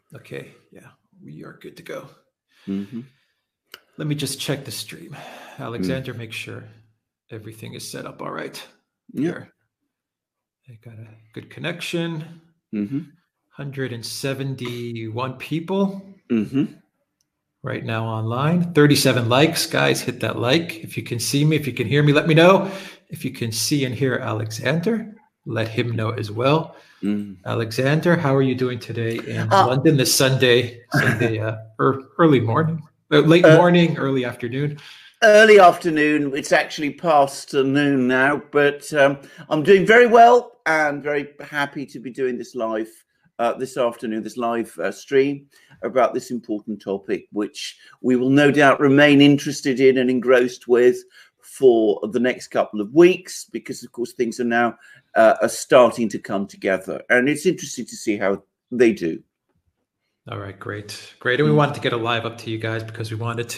Okay, yeah, we are good to go. Mm-hmm. Let me just check the stream. Alexander, make sure everything is set up all right. Yeah. Here. I got a good connection. Mm-hmm. 171 people Mm-hmm. right now online. 37 likes. Guys, hit that like. If you can see me, if you can hear me, let me know. If you can see and hear Alexander, let him know as well. Alexander, how are you doing today in London this Sunday early morning, late morning, early afternoon? Early afternoon. It's actually past noon now, but I'm doing very well and very happy to be doing this live this afternoon, this live stream about this important topic, which we will no doubt remain interested in and engrossed with for the next couple of weeks, because of course things are now are starting to come together, and it's interesting to see how they do. All right, great. And we wanted to get a live up to you guys because we wanted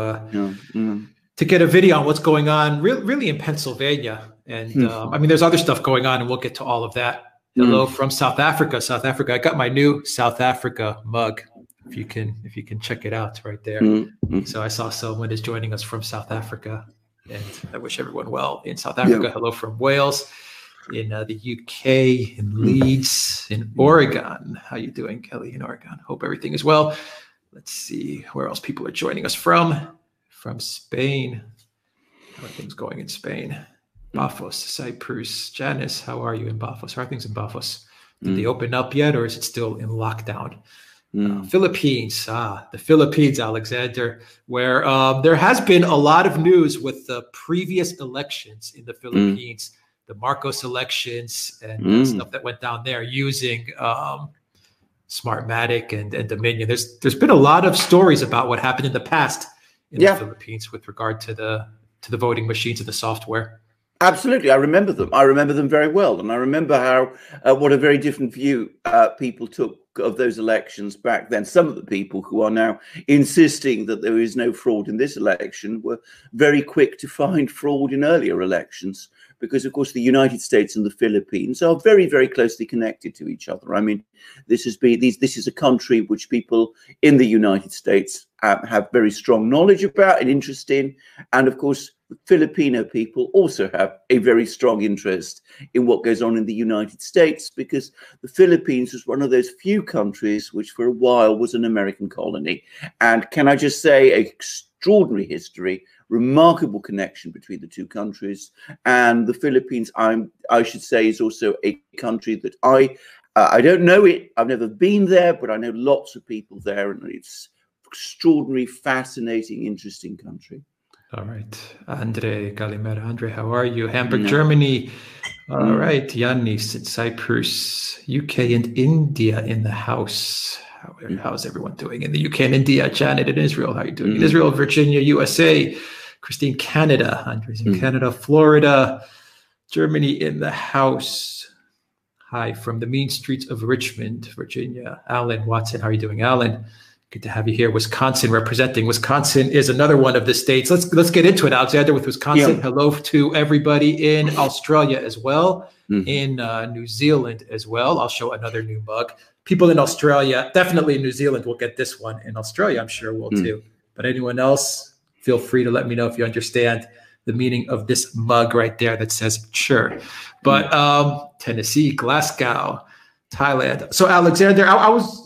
to get a video on what's going on really in Pennsylvania. And I mean, there's other stuff going on, and we'll get to all of that. Hello from South Africa. South Africa. I got my new South Africa mug. If you can check it out right there. So I saw someone is joining us from South Africa, and I wish everyone well in South Africa. Hello from Wales, in the UK, in Leeds, in Oregon. How you doing, Kelly, in Oregon? Hope everything is well. Let's see where else people are joining us from. From Spain. How are things going in Spain? Bafos, Cyprus. Janice, how are you in Bafos? How are things in Bafos? Did they open up yet, or is it still in lockdown? Philippines. The Philippines, Alexander, where there has been a lot of news with the previous elections in the Philippines, the Marcos elections and stuff that went down there using Smartmatic and Dominion. There's been a lot of stories about what happened in the past in the Philippines with regard to the voting machines and the software. Absolutely, I remember them. I remember them very well, and I remember how what a very different view people took of those elections back then. Some of the people who are now insisting that there is no fraud in this election were very quick to find fraud in earlier elections, because of course the United States and the Philippines are very, very closely connected to each other. I mean, this is a country which people in the United States have very strong knowledge about and interest in, and of course the Filipino people also have a very strong interest in what goes on in the United States, because the Philippines was one of those few countries which for a while was an American colony. And can I just say, extraordinary history, remarkable connection between the two countries. And the Philippines, I should say, is also a country that I don't know it. I've never been there, but I know lots of people there, and it's extraordinary, fascinating, interesting country. All right. Andre Galimera. Andre, how are you? Hamburg, Germany. All right. Yannis in Cyprus, UK and India in the house. How's everyone doing in the UK and India? Janet in Israel. How are you doing in Israel, Virginia, USA? Christine, Canada. Andre's in Canada, Florida. Germany in the house. Hi from the mean streets of Richmond, Virginia. Alan Watson. How are you doing, Alan? Good to have you here. Wisconsin representing. Wisconsin is another one of the states. Let's get into it, Alexander, with Wisconsin. Hello to everybody in Australia as well, in New Zealand as well. I'll show another new mug. People in Australia, definitely in New Zealand, will get this one. In Australia, I'm sure will too. But anyone else, feel free to let me know if you understand the meaning of this mug right there that says sure. But Tennessee, Glasgow, Thailand. So Alexander, I was...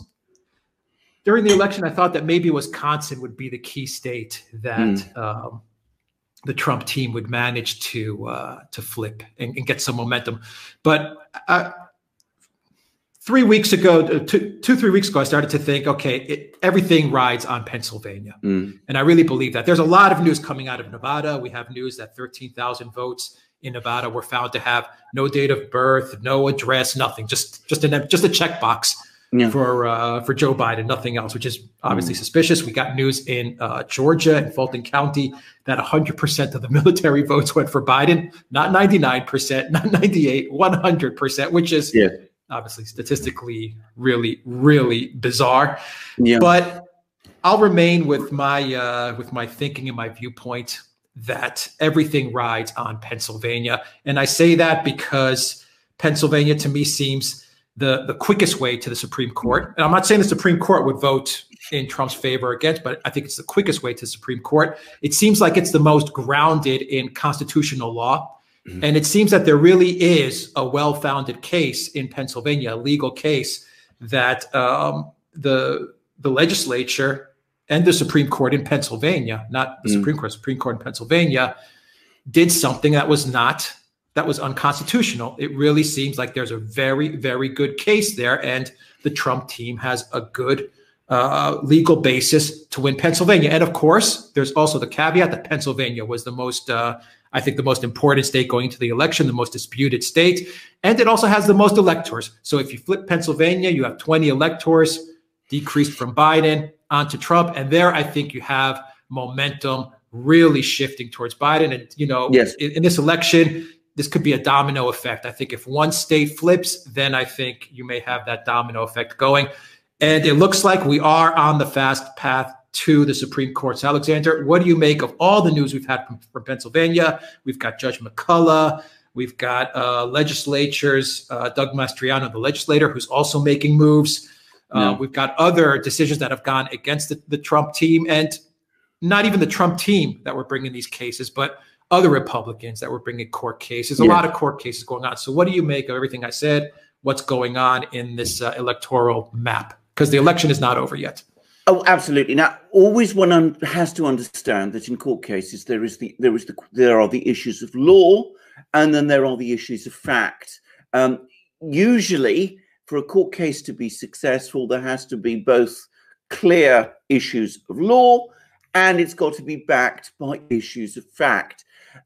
During the election, I thought that maybe Wisconsin would be the key state that the Trump team would manage to flip and get some momentum. But 3 weeks ago, 3 weeks ago, I started to think, okay, everything rides on Pennsylvania. And I really believe that. There's a lot of news coming out of Nevada. We have news that 13,000 votes in Nevada were found to have no date of birth, no address, nothing, just a checkbox. For Joe Biden, nothing else, which is obviously suspicious. We got news in Georgia and Fulton County that 100% of the military votes went for Biden, not 99%, not 98, 100%, which is obviously statistically really, really bizarre. But I'll remain with my thinking and my viewpoint that everything rides on Pennsylvania. And I say that because Pennsylvania to me seems the quickest way to the Supreme Court. And I'm not saying the Supreme Court would vote in Trump's favor or against, but I think it's the quickest way to the Supreme Court. It seems like it's the most grounded in constitutional law. Mm-hmm. And it seems that there really is a well-founded case in Pennsylvania, a legal case that the legislature and the Supreme Court in Pennsylvania, not the Supreme Court in Pennsylvania, did something that was unconstitutional. It really seems like there's a very, very good case there, and the Trump team has a good legal basis to win Pennsylvania. And of course, there's also the caveat that Pennsylvania was the most, I think, the most important state going into the election, the most disputed state, and it also has the most electors. So if you flip Pennsylvania, you have 20 electors, decreased from Biden onto Trump, and there I think you have momentum really shifting towards Biden. And yes, in this election, this could be a domino effect. I think if one state flips, then I think you may have that domino effect going. And it looks like we are on the fast path to the Supreme Court. So, Alexander, what do you make of all the news we've had from Pennsylvania? We've got Judge McCullough. We've got legislatures, Doug Mastriano, the legislator, who's also making moves. We've got other decisions that have gone against the Trump team, and not even the Trump team that were bringing these cases, but other Republicans that were bringing court cases, a lot of court cases going on. So what do you make of everything I said? What's going on in this electoral map? Because the election is not over yet. Oh, absolutely. Now, always one has to understand that in court cases, there are the issues of law, and then there are the issues of fact. Usually, for a court case to be successful, there has to be both clear issues of law, and it's got to be backed by issues of fact.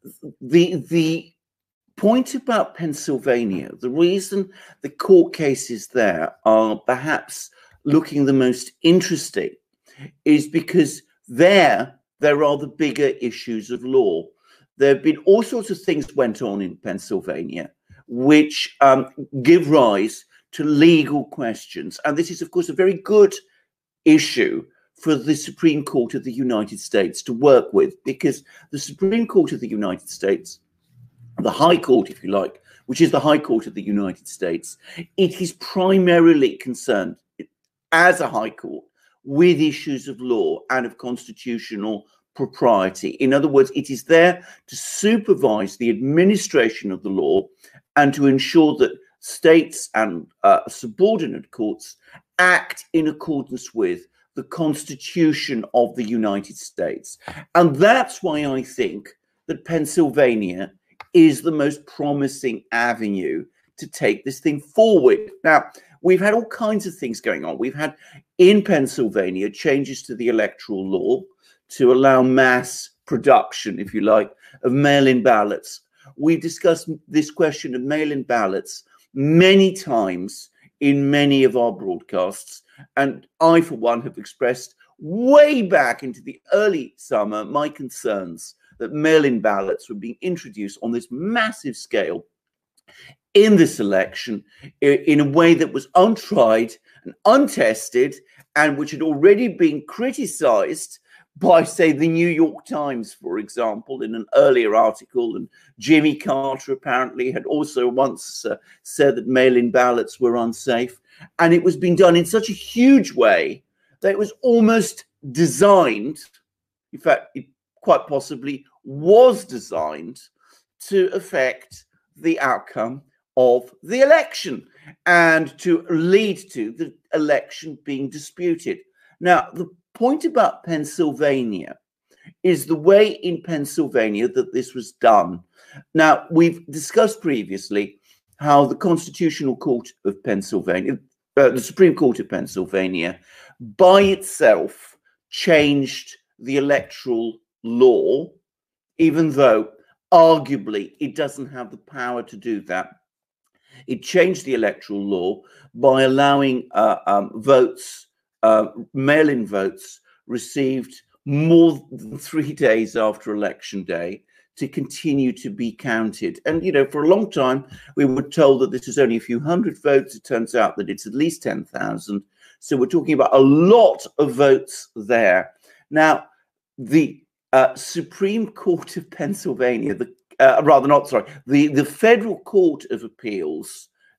The point about Pennsylvania, the reason the court cases there are perhaps looking the most interesting is because there are the bigger issues of law. There have been all sorts of things went on in Pennsylvania which give rise to legal questions. And this is, of course, a very good issue for the Supreme Court of the United States to work with, because the Supreme Court of the United States, the High Court, if you like, which is the High Court of the United States, it is primarily concerned as a High Court with issues of law and of constitutional propriety. In other words, it is there to supervise the administration of the law and to ensure that states and subordinate courts act in accordance with the Constitution of the United States. And that's why I think that Pennsylvania is the most promising avenue to take this thing forward. Now, we've had all kinds of things going on. We've had in Pennsylvania changes to the electoral law to allow mass production, if you like, of mail-in ballots. We've discussed this question of mail-in ballots many times in many of our broadcasts. And I, for one, have expressed way back into the early summer my concerns that mail-in ballots were being introduced on this massive scale in this election in a way that was untried and untested, and which had already been criticized by, say, the New York Times, for example, in an earlier article. And Jimmy Carter apparently had also once said that mail-in ballots were unsafe. And it was being done in such a huge way that it was almost designed, in fact, it quite possibly was designed to affect the outcome of the election and to lead to the election being disputed. Now, the point about Pennsylvania is the way in Pennsylvania that this was done. Now, we've discussed previously how the Constitutional Court of Pennsylvania, the Supreme Court of Pennsylvania, by itself changed the electoral law, even though arguably it doesn't have the power to do that. It changed the electoral law by allowing votes, mail-in votes received more than 3 days after Election Day to continue to be counted. And, you know, for a long time, we were told that this is only a few hundred votes. It turns out that it's at least 10,000. So we're talking about a lot of votes there. Now, the Supreme Court of Pennsylvania, the Federal Court of Appeals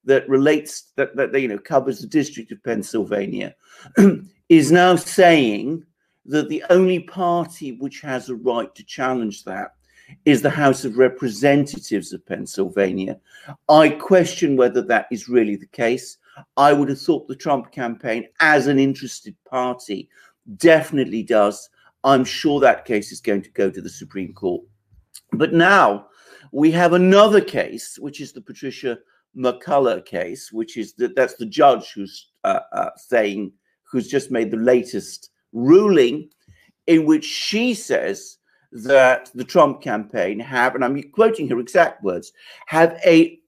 that relates that covers the District of Pennsylvania is now saying that the only party which has a right to challenge that is the House of Representatives of Pennsylvania. I question whether that is really the case. I would have thought the Trump campaign, as an interested party, definitely does. I'm sure that case is going to go to the Supreme Court. But now we have another case, which is the Patricia McCullough case, which is that's the judge who's who's just made the latest ruling, in which she says that the Trump campaign have, and I'm quoting her exact words, have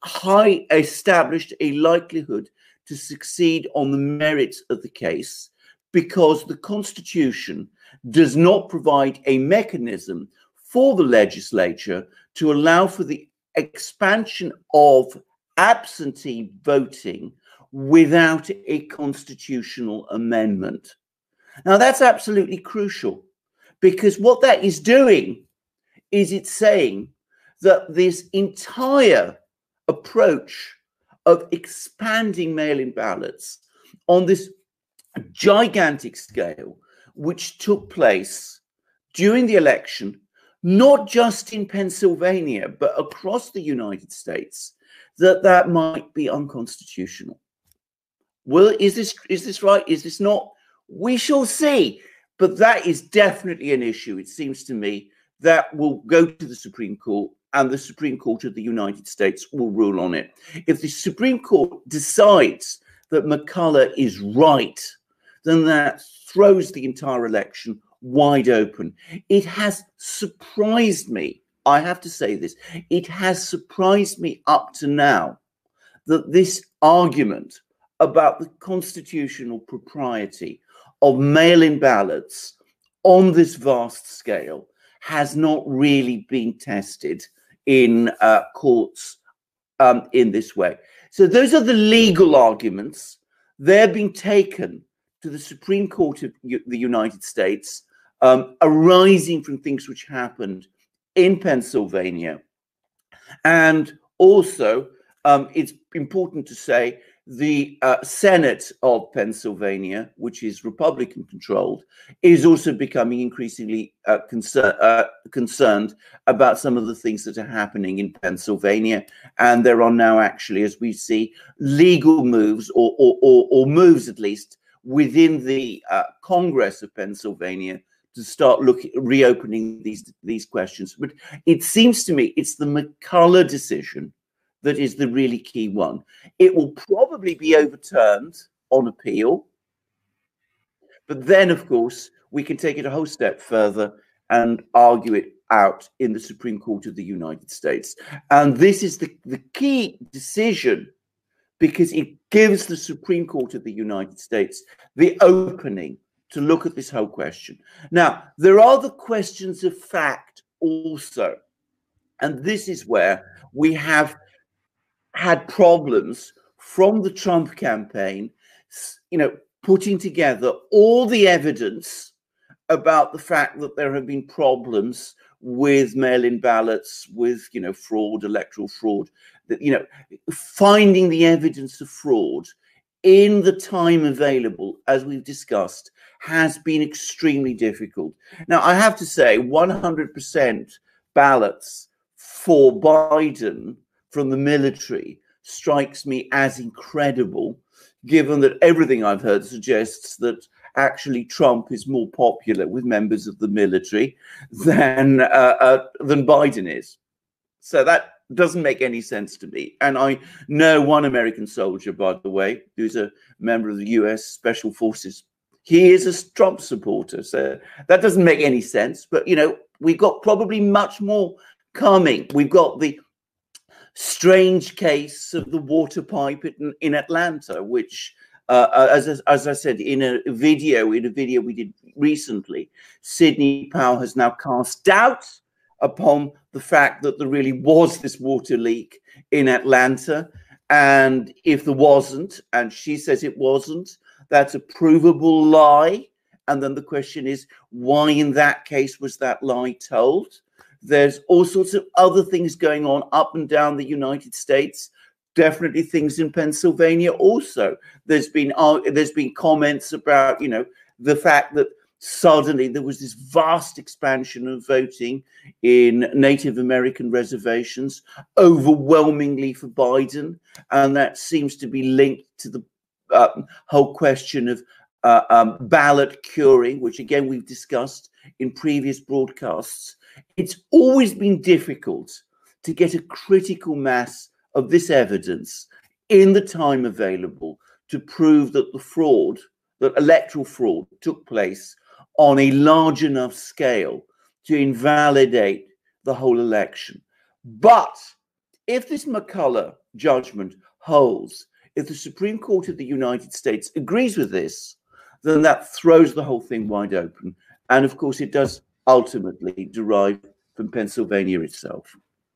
established a likelihood to succeed on the merits of the case because the Constitution does not provide a mechanism for the legislature to allow for the expansion of absentee voting without a constitutional amendment. Now, that's absolutely crucial, because what that is doing is it's saying that this entire approach of expanding mail-in ballots on this gigantic scale, which took place during the election, not just in Pennsylvania, but across the United States, that might be unconstitutional. Well, is this right? Is this not? We shall see. But that is definitely an issue, it seems to me, that will go to the Supreme Court, and the Supreme Court of the United States will rule on it. If the Supreme Court decides that McCullough is right, then that throws the entire election wide open. It has surprised me, I have to say this, it has surprised me up to now that this argument about the constitutional propriety of mail-in ballots on this vast scale has not really been tested in courts in this way. So those are the legal arguments. They're being taken to the Supreme Court of the United States, arising from things which happened in Pennsylvania. And also, it's important to say, the Senate of Pennsylvania, which is Republican controlled, is also becoming increasingly concerned about some of the things that are happening in Pennsylvania. And there are now actually, as we see, legal moves or moves at least within the Congress of Pennsylvania to start reopening these questions. But it seems to me it's the McCullough decision that is the really key one. It will probably be overturned on appeal, but then, of course, we can take it a whole step further and argue it out in the Supreme Court of the United States. And this is the key decision, because it gives the Supreme Court of the United States the opening to look at this whole question. Now, there are the questions of fact also, and this is where we have had problems from the Trump campaign, putting together all the evidence about the fact that there have been problems with mail-in ballots, with, fraud, electoral fraud, that, finding the evidence of fraud in the time available, as we've discussed, has been extremely difficult. Now, I have to say, 100% ballots for Biden from the military strikes me as incredible, given that everything I've heard suggests that actually Trump is more popular with members of the military than Biden is. So that doesn't make any sense to me. And I know one American soldier, by the way, who's a member of the US Special Forces. He is a Trump supporter. So that doesn't make any sense. But, we've got probably much more coming. We've got the strange case of the water pipe in Atlanta, which, as I said, in a video we did recently, Sidney Powell has now cast doubt upon the fact that there really was this water leak in Atlanta. And if there wasn't, and she says it wasn't, that's a provable lie. And then the question is, why in that case was that lie told? There's all sorts of other things going on up and down the United States. definitely things in Pennsylvania also. There's been comments about, you know, the fact that suddenly there was this vast expansion of voting in Native American reservations, overwhelmingly for Biden, and that seems to be linked to the whole question of ballot curing, which again we've discussed in previous broadcasts. It's always been difficult to get a critical mass of this evidence in the time available to prove that the fraud, that electoral fraud took place on a large enough scale to invalidate the whole election. But if this McCulloch judgment holds, if the Supreme Court of the United States agrees with this, then that throws the whole thing wide open. And of course, it does ultimately derive from Pennsylvania itself.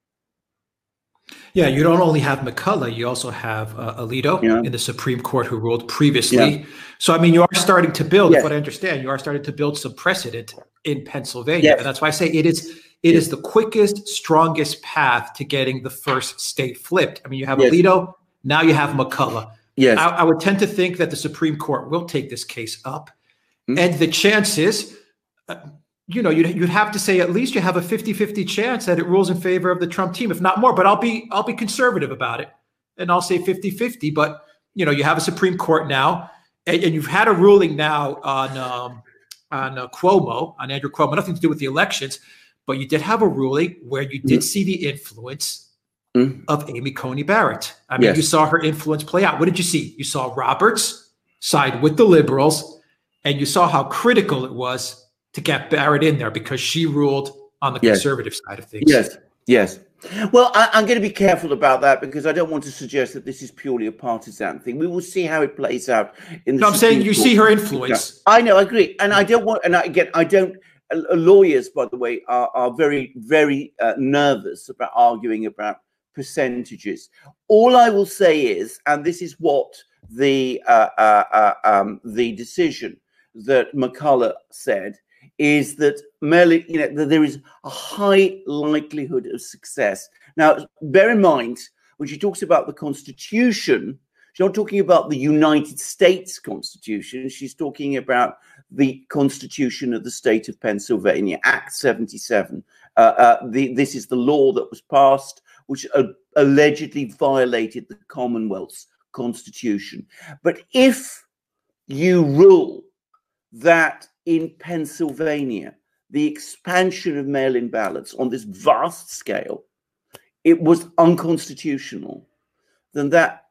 Yeah, you don't only have McCulloch, you also have Alito in the Supreme Court who ruled previously. So, I mean, you are starting to build, what I understand, you are starting to build some precedent in Pennsylvania. And that's why I say it is the quickest, strongest path to getting the first state flipped. I mean, you have Alito, now you have McCulloch. I would tend to think that the Supreme Court will take this case up. And the chances, you know, you'd have to say at least you have a 50-50 chance that it rules in favor of the Trump team, if not more. But I'll be conservative about it, and I'll say 50-50. But you know, you have a Supreme Court now, and you've had a ruling now on Cuomo, on Andrew Cuomo, nothing to do with the elections, but you did have a ruling where you did see the influence of Amy Coney Barrett. I mean, you saw her influence play out. What did you see? You saw Roberts side with the liberals, and you saw how critical it was to get Barrett in there because she ruled on the conservative side of things. Yes. Well, I'm going to be careful about that because I don't want to suggest that this is purely a partisan thing. We will see how it plays out in the. No, I'm saying you see her influence. I know, I agree, and I don't want. And again, I don't. Lawyers, by the way, are very, very nervous about arguing about percentages. All I will say is, and this is what the decision that McCulloch said, is that merely, you know, that there is a high likelihood of success. Now, bear in mind, when she talks about the Constitution, she's not talking about the United States Constitution. She's talking about the Constitution of the state of Pennsylvania, Act 77. This is the law that was passed, which allegedly violated the Commonwealth's Constitution. But if you rule that in Pennsylvania, the expansion of mail-in ballots on this vast scale, it was unconstitutional, then that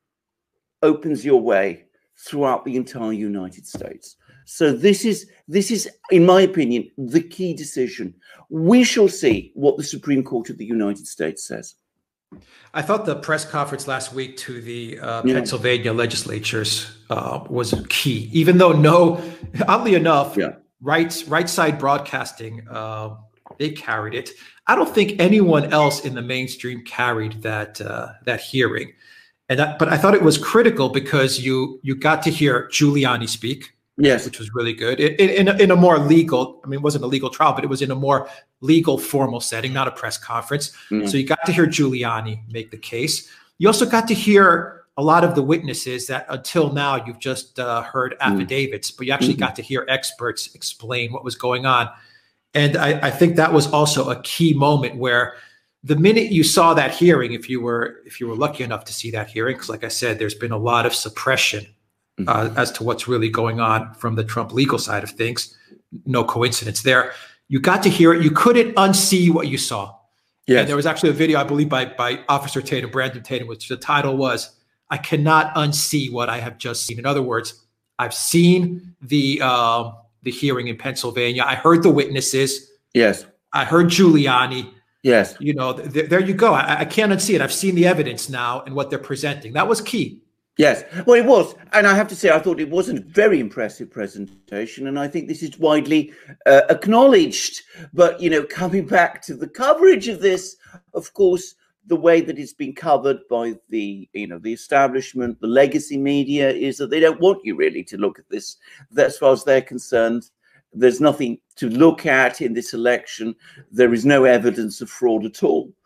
opens your way throughout the entire United States. So this is, in my opinion, the key decision. We shall see what the Supreme Court of the United States says. I thought the press conference last week to the Pennsylvania legislatures was key, even though oddly enough, right side broadcasting, they carried it. I don't think anyone else in the mainstream carried that hearing, but I thought it was critical because you got to hear Giuliani speak. Which was really good in a more legal. I mean, it wasn't a legal trial, but it was in a more legal, formal setting, not a press conference. So you got to hear Giuliani make the case. You also got to hear a lot of the witnesses that until now you've just heard affidavits, but you actually got to hear experts explain what was going on. And I think that was also a key moment where the minute you saw that hearing, if you were lucky enough to see that hearing, because like I said, there's been a lot of suppression as to what's really going on from the Trump legal side of things. No coincidence there. You got to hear it. You couldn't unsee what you saw. And there was actually a video, I believe, by Officer Tatum, Brandon Tatum, which the title was, "I cannot unsee what I have just seen." In other words, I've seen the hearing in Pennsylvania. I heard the witnesses. I heard Giuliani. You know, there you go. I can't unsee it. I've seen the evidence now and what they're presenting. That was key. Well, it was. And I have to say, I thought it was a very impressive presentation. And I think this is widely acknowledged. But, you know, coming back to the coverage of this, of course, the way that it's been covered by the establishment, the legacy media, is that they don't want you really to look at this. As far as they're concerned, there's nothing to look at in this election. There is no evidence of fraud at all.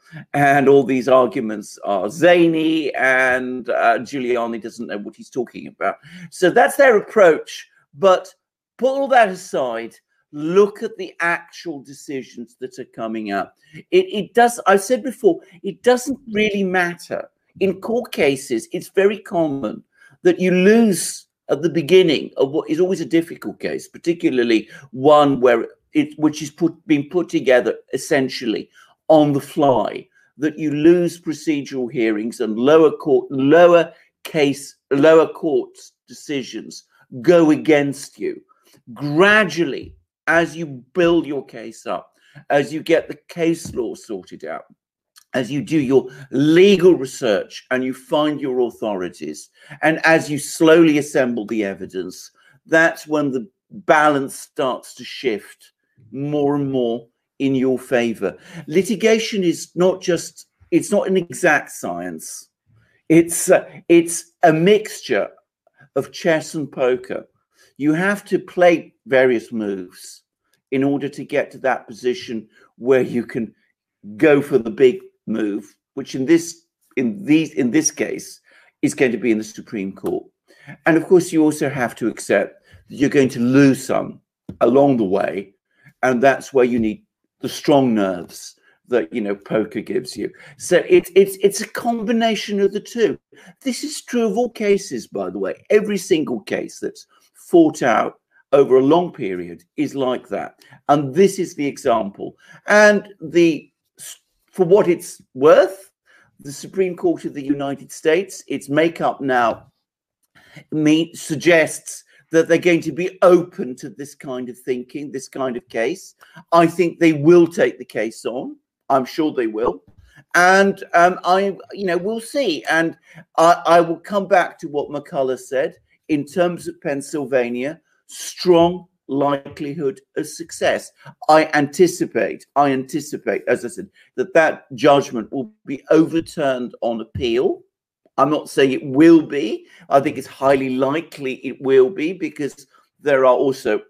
and all these arguments are zany, and Giuliani doesn't know what he's talking about. So that's their approach. But put all that aside, look at the actual decisions that are coming up. It does, I've said before, it doesn't really matter. In court cases, it's very common that you lose at the beginning of what is always a difficult case, particularly one where which is being put together essentially on the fly, that you lose procedural hearings and lower courts decisions go against you. Gradually, as you build your case up, as you get the case law sorted out, as you do your legal research and you find your authorities, and as you slowly assemble the evidence, that's when the balance starts to shift more and more in your favor. Litigation is not just, it's not an exact science. It's a mixture of chess and poker. You have to play various moves in order to get to that position where you can go for the big move, which in this case is going to be in the Supreme Court. And of course, you also have to accept that you're going to lose some along the way, and that's where you need the strong nerves that, you know, poker gives you. So it's a combination of the two. This is true of all cases, by the way. Every single case that's fought out over a long period is like that. And this is the example. And for what it's worth, the Supreme Court of the United States, its makeup now suggests that they're going to be open to this kind of thinking, this kind of case. I think they will take the case on. I'm sure they will. And we'll see. And I will come back to what McCullough said in terms of Pennsylvania, strong likelihood of success. I anticipate, as I said, that judgment will be overturned on appeal. I'm not saying it will be. I think it's highly likely it will be, because there are also,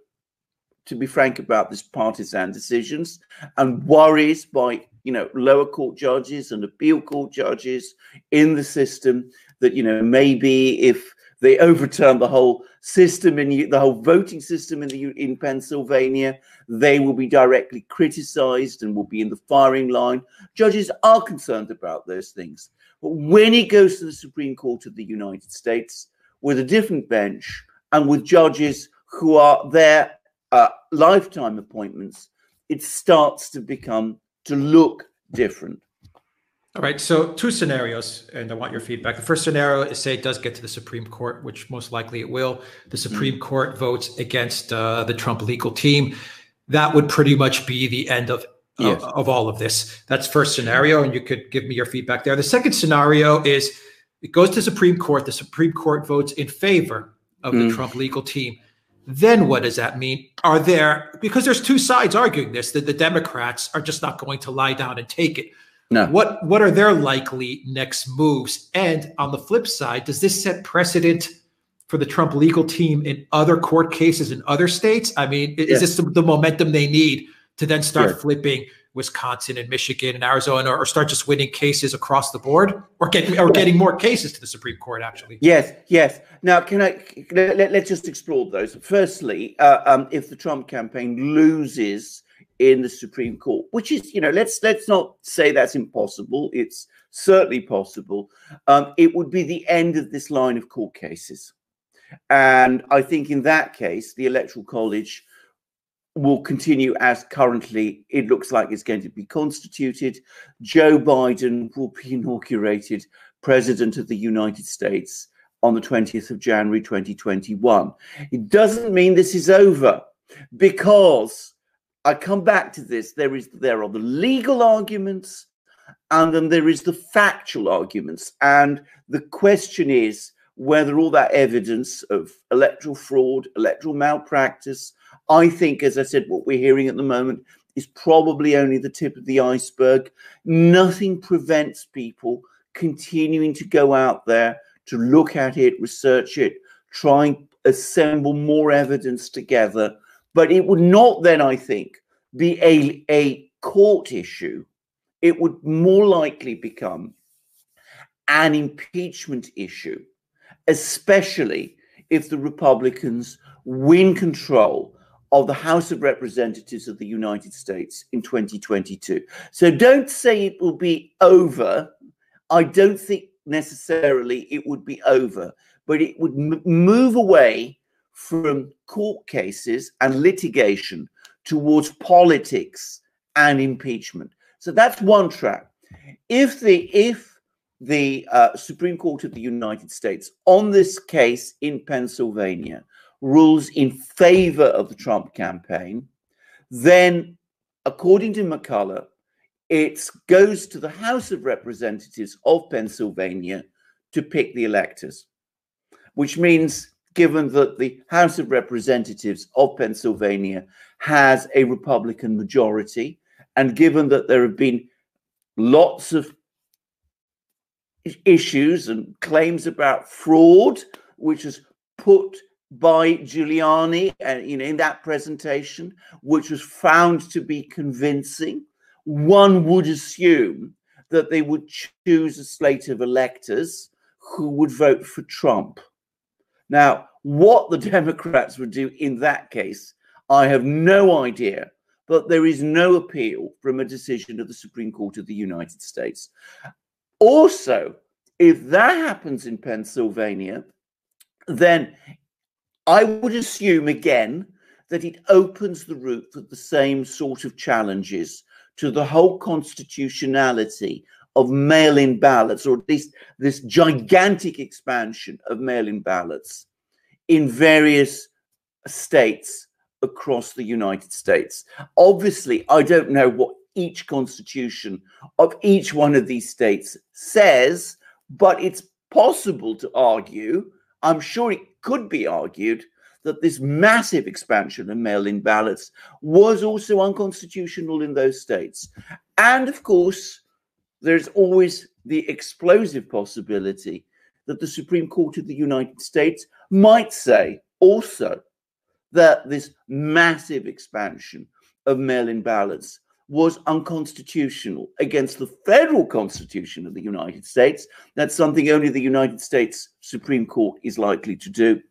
to be frank about this, partisan decisions and worries by, you know, lower court judges and appeal court judges in the system that, you know, maybe if they overturn the whole system and the whole voting system in Pennsylvania, they will be directly criticized and will be in the firing line. Judges are concerned about those things. But when it goes to the Supreme Court of the United States with a different bench and with judges who are their lifetime appointments, it starts to look different. All right, so two scenarios, and I want your feedback. The first scenario is, say it does get to the Supreme Court, which most likely it will. The Supreme Court votes against the Trump legal team. That would pretty much be the end of all of this. That's first scenario, and you could give me your feedback there. The second scenario is it goes to Supreme Court. The Supreme Court votes in favor of the Trump legal team. Then what does that mean? Because there's two sides arguing this, that the Democrats are just not going to lie down and take it. No. What are their likely next moves? And on the flip side, does this set precedent for the Trump legal team in other court cases in other states? I mean, is this the momentum they need to then start flipping Wisconsin and Michigan and Arizona, or start just winning cases across the board, or getting more cases to the Supreme Court, actually? Yes. Now, let's just explore those. Firstly, if the Trump campaign loses in the Supreme Court, which is, you know, let's not say that's impossible. It's certainly possible. It would be the end of this line of court cases. And I think in that case, the Electoral College will continue as currently it looks like it's going to be constituted. Joe Biden will be inaugurated President of the United States on the 20th of January, 2021. It doesn't mean this is over, because I come back to this. There are the legal arguments, and then there is the factual arguments. And the question is whether all that evidence of electoral fraud, electoral malpractice, I think, as I said, what we're hearing at the moment is probably only the tip of the iceberg. Nothing prevents people continuing to go out there to look at it, research it, try and assemble more evidence together. But it would not then, I think, be a court issue it would more likely become an impeachment issue, especially if the Republicans win control of the House of Representatives of the United States in 2022. So don't say it will be over. I don't think necessarily it would be over, but it would move away from court cases and litigation towards politics and impeachment. So that's one track. If the Supreme Court of the United States on this case in Pennsylvania rules in favor of the Trump campaign, then, according to McCullough, it goes to the House of Representatives of Pennsylvania to pick the electors, which means, given that the House of Representatives of Pennsylvania has a Republican majority, and given that there have been lots of issues and claims about fraud, which was put by Giuliani, in that presentation, which was found to be convincing, one would assume that they would choose a slate of electors who would vote for Trump. Now, what the Democrats would do in that case, I have no idea, but there is no appeal from a decision of the Supreme Court of the United States. Also, if that happens in Pennsylvania, then I would assume again that it opens the route for the same sort of challenges to the whole constitutionality of mail-in ballots, or at least this gigantic expansion of mail-in ballots in various states across the United States. Obviously, I don't know what each constitution of each one of these states says, but it's possible to argue, I'm sure it could be argued, that this massive expansion of mail-in ballots was also unconstitutional in those states. And of course, there's always the explosive possibility that the Supreme Court of the United States might say also that this massive expansion of mail-in ballots was unconstitutional against the federal Constitution of the United States. That's something only the United States Supreme Court is likely to do.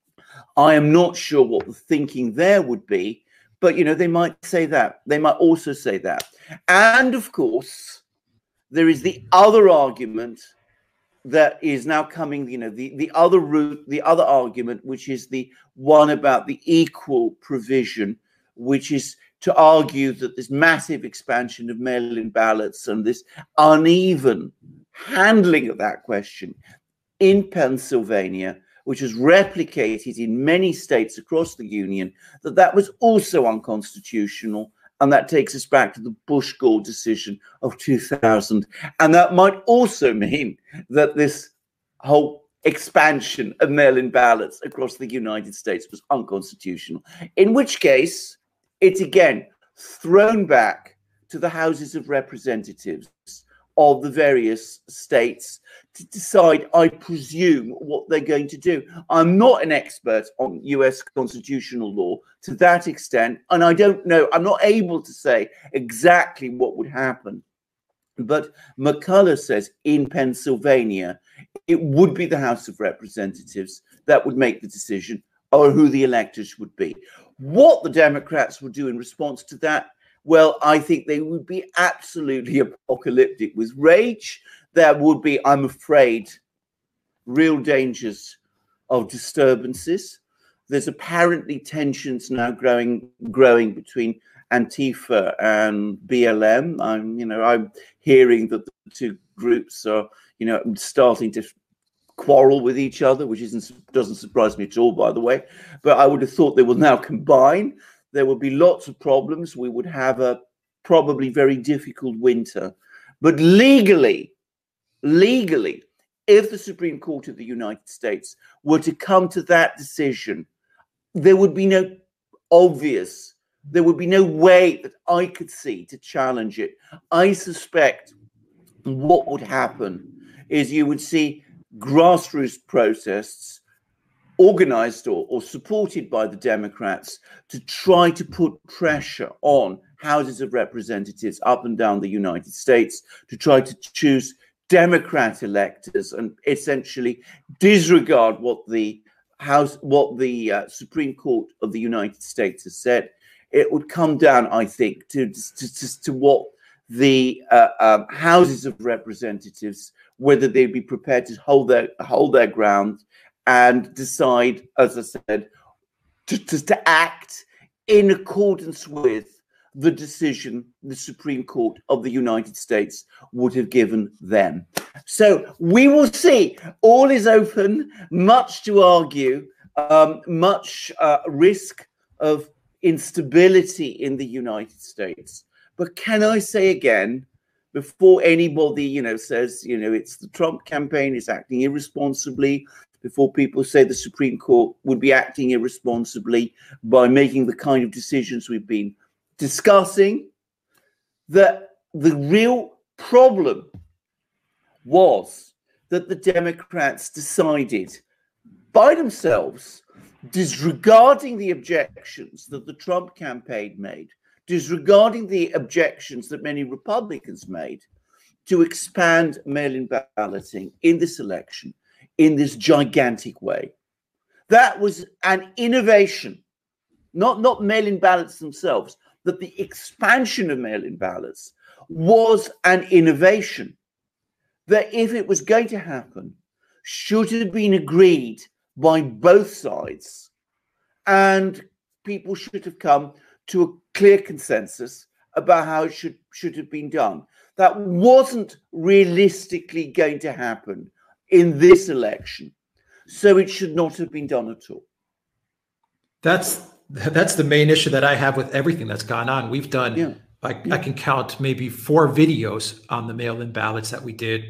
I am not sure what the thinking there would be, but, they might say that. They might also say that. And of course, there is the other argument that is now coming, the other route, the other argument, which is the one about the equal provision, which is to argue that this massive expansion of mail-in ballots and this uneven handling of that question in Pennsylvania, which was replicated in many states across the Union, that was also unconstitutional. And that takes us back to the Bush-Gore decision of 2000. And that might also mean that this whole expansion of mail-in ballots across the United States was unconstitutional, in which case it's again thrown back to the Houses of Representatives of the various states to decide, I presume, what they're going to do. I'm not an expert on US constitutional law to that extent, and I don't know, I'm not able to say exactly what would happen. But McCullough says in Pennsylvania, it would be the House of Representatives that would make the decision or who the electors would be. What the Democrats would do in response to that, well, I think they would be absolutely apocalyptic with rage. There would be, I'm afraid, real dangers of disturbances. There's apparently tensions now growing between Antifa and BLM. I'm hearing that the two groups are, starting to quarrel with each other, which doesn't surprise me at all, by the way. But I would have thought they will now combine. There would be lots of problems. We would have a probably very difficult winter. But legally, if the Supreme Court of the United States were to come to that decision, there would be no way that I could see to challenge it. I suspect what would happen is you would see grassroots protests organized or supported by the Democrats to try to put pressure on houses of representatives up and down the United States to try to choose Democrat electors and essentially disregard what the Supreme Court of the United States has said. It would come down, I think, to what the houses of representatives, whether they'd be prepared to hold their ground and decide, as I said, to act in accordance with the decision the Supreme Court of the United States would have given them. So we will see. All is open, much to argue, much risk of instability in the United States. But can I say again, before anybody, says, it's the Trump campaign is acting irresponsibly, before people say the Supreme Court would be acting irresponsibly by making the kind of decisions we've been discussing, that the real problem was that the Democrats decided by themselves, disregarding the objections that the Trump campaign made, disregarding the objections that many Republicans made, to expand mail-in balloting in this election in this gigantic way. That was an innovation, not mail-in ballots themselves, that the expansion of mail-in ballots was an innovation that, if it was going to happen, should have been agreed by both sides, and people should have come to a clear consensus about how it should have been done. That wasn't realistically going to happen in this election, so it should not have been done at all. That's the main issue that I have with everything that's gone on. We've done, I can count maybe 4 videos on the mail-in ballots that we did,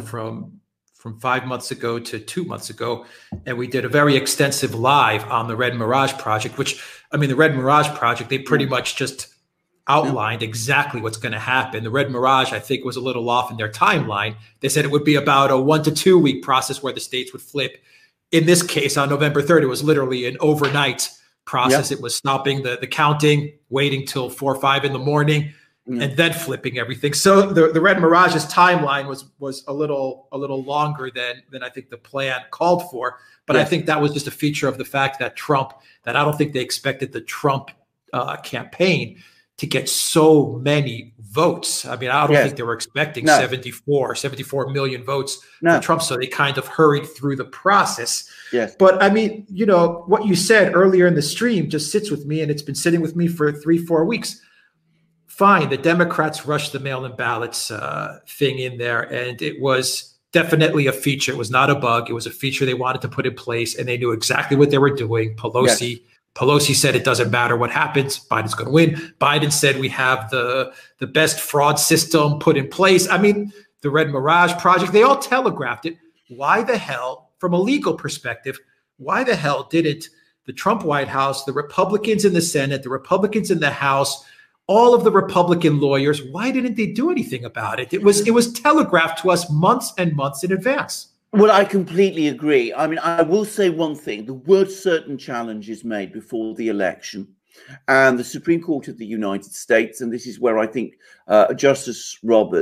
from 5 months ago to 2 months ago. And we did a very extensive live on the Red Mirage Project, which, the Red Mirage Project, they pretty much just outlined exactly what's going to happen. The Red Mirage, I think, was a little off in their timeline. They said it would be about a 1 to 2 week process where the states would flip. In this case, on November 3rd, it was literally an overnight process. It was stopping the counting, waiting till 4 or 5 in the morning, and then flipping everything. So the Red Mirage's timeline was a little longer than I think the plan called for. But I think that was just a feature of the fact that I don't think they expected the Trump campaign to get so many votes. I don't think they were expecting 74 million votes for Trump. So they kind of hurried through the process. Yes. But what you said earlier in the stream just sits with me, and it's been sitting with me for 3-4 weeks. Fine, the Democrats rushed the mail-in ballots thing in there, and it was definitely a feature. It was not a bug. It was a feature they wanted to put in place, and they knew exactly what they were doing. Pelosi said it doesn't matter what happens, Biden's going to win. Biden said we have the best fraud system put in place. The Red Mirage Project, they all telegraphed it. Why the hell, from a legal perspective, why the hell didn't the Trump White House, the Republicans in the Senate, the Republicans in the House, all of the Republican lawyers, why didn't they do anything about it? It was telegraphed to us months and months in advance. Well, I completely agree. I will say one thing. The word certain challenge is made before the election. And the Supreme Court of the United States, and this is where I think Chief Justice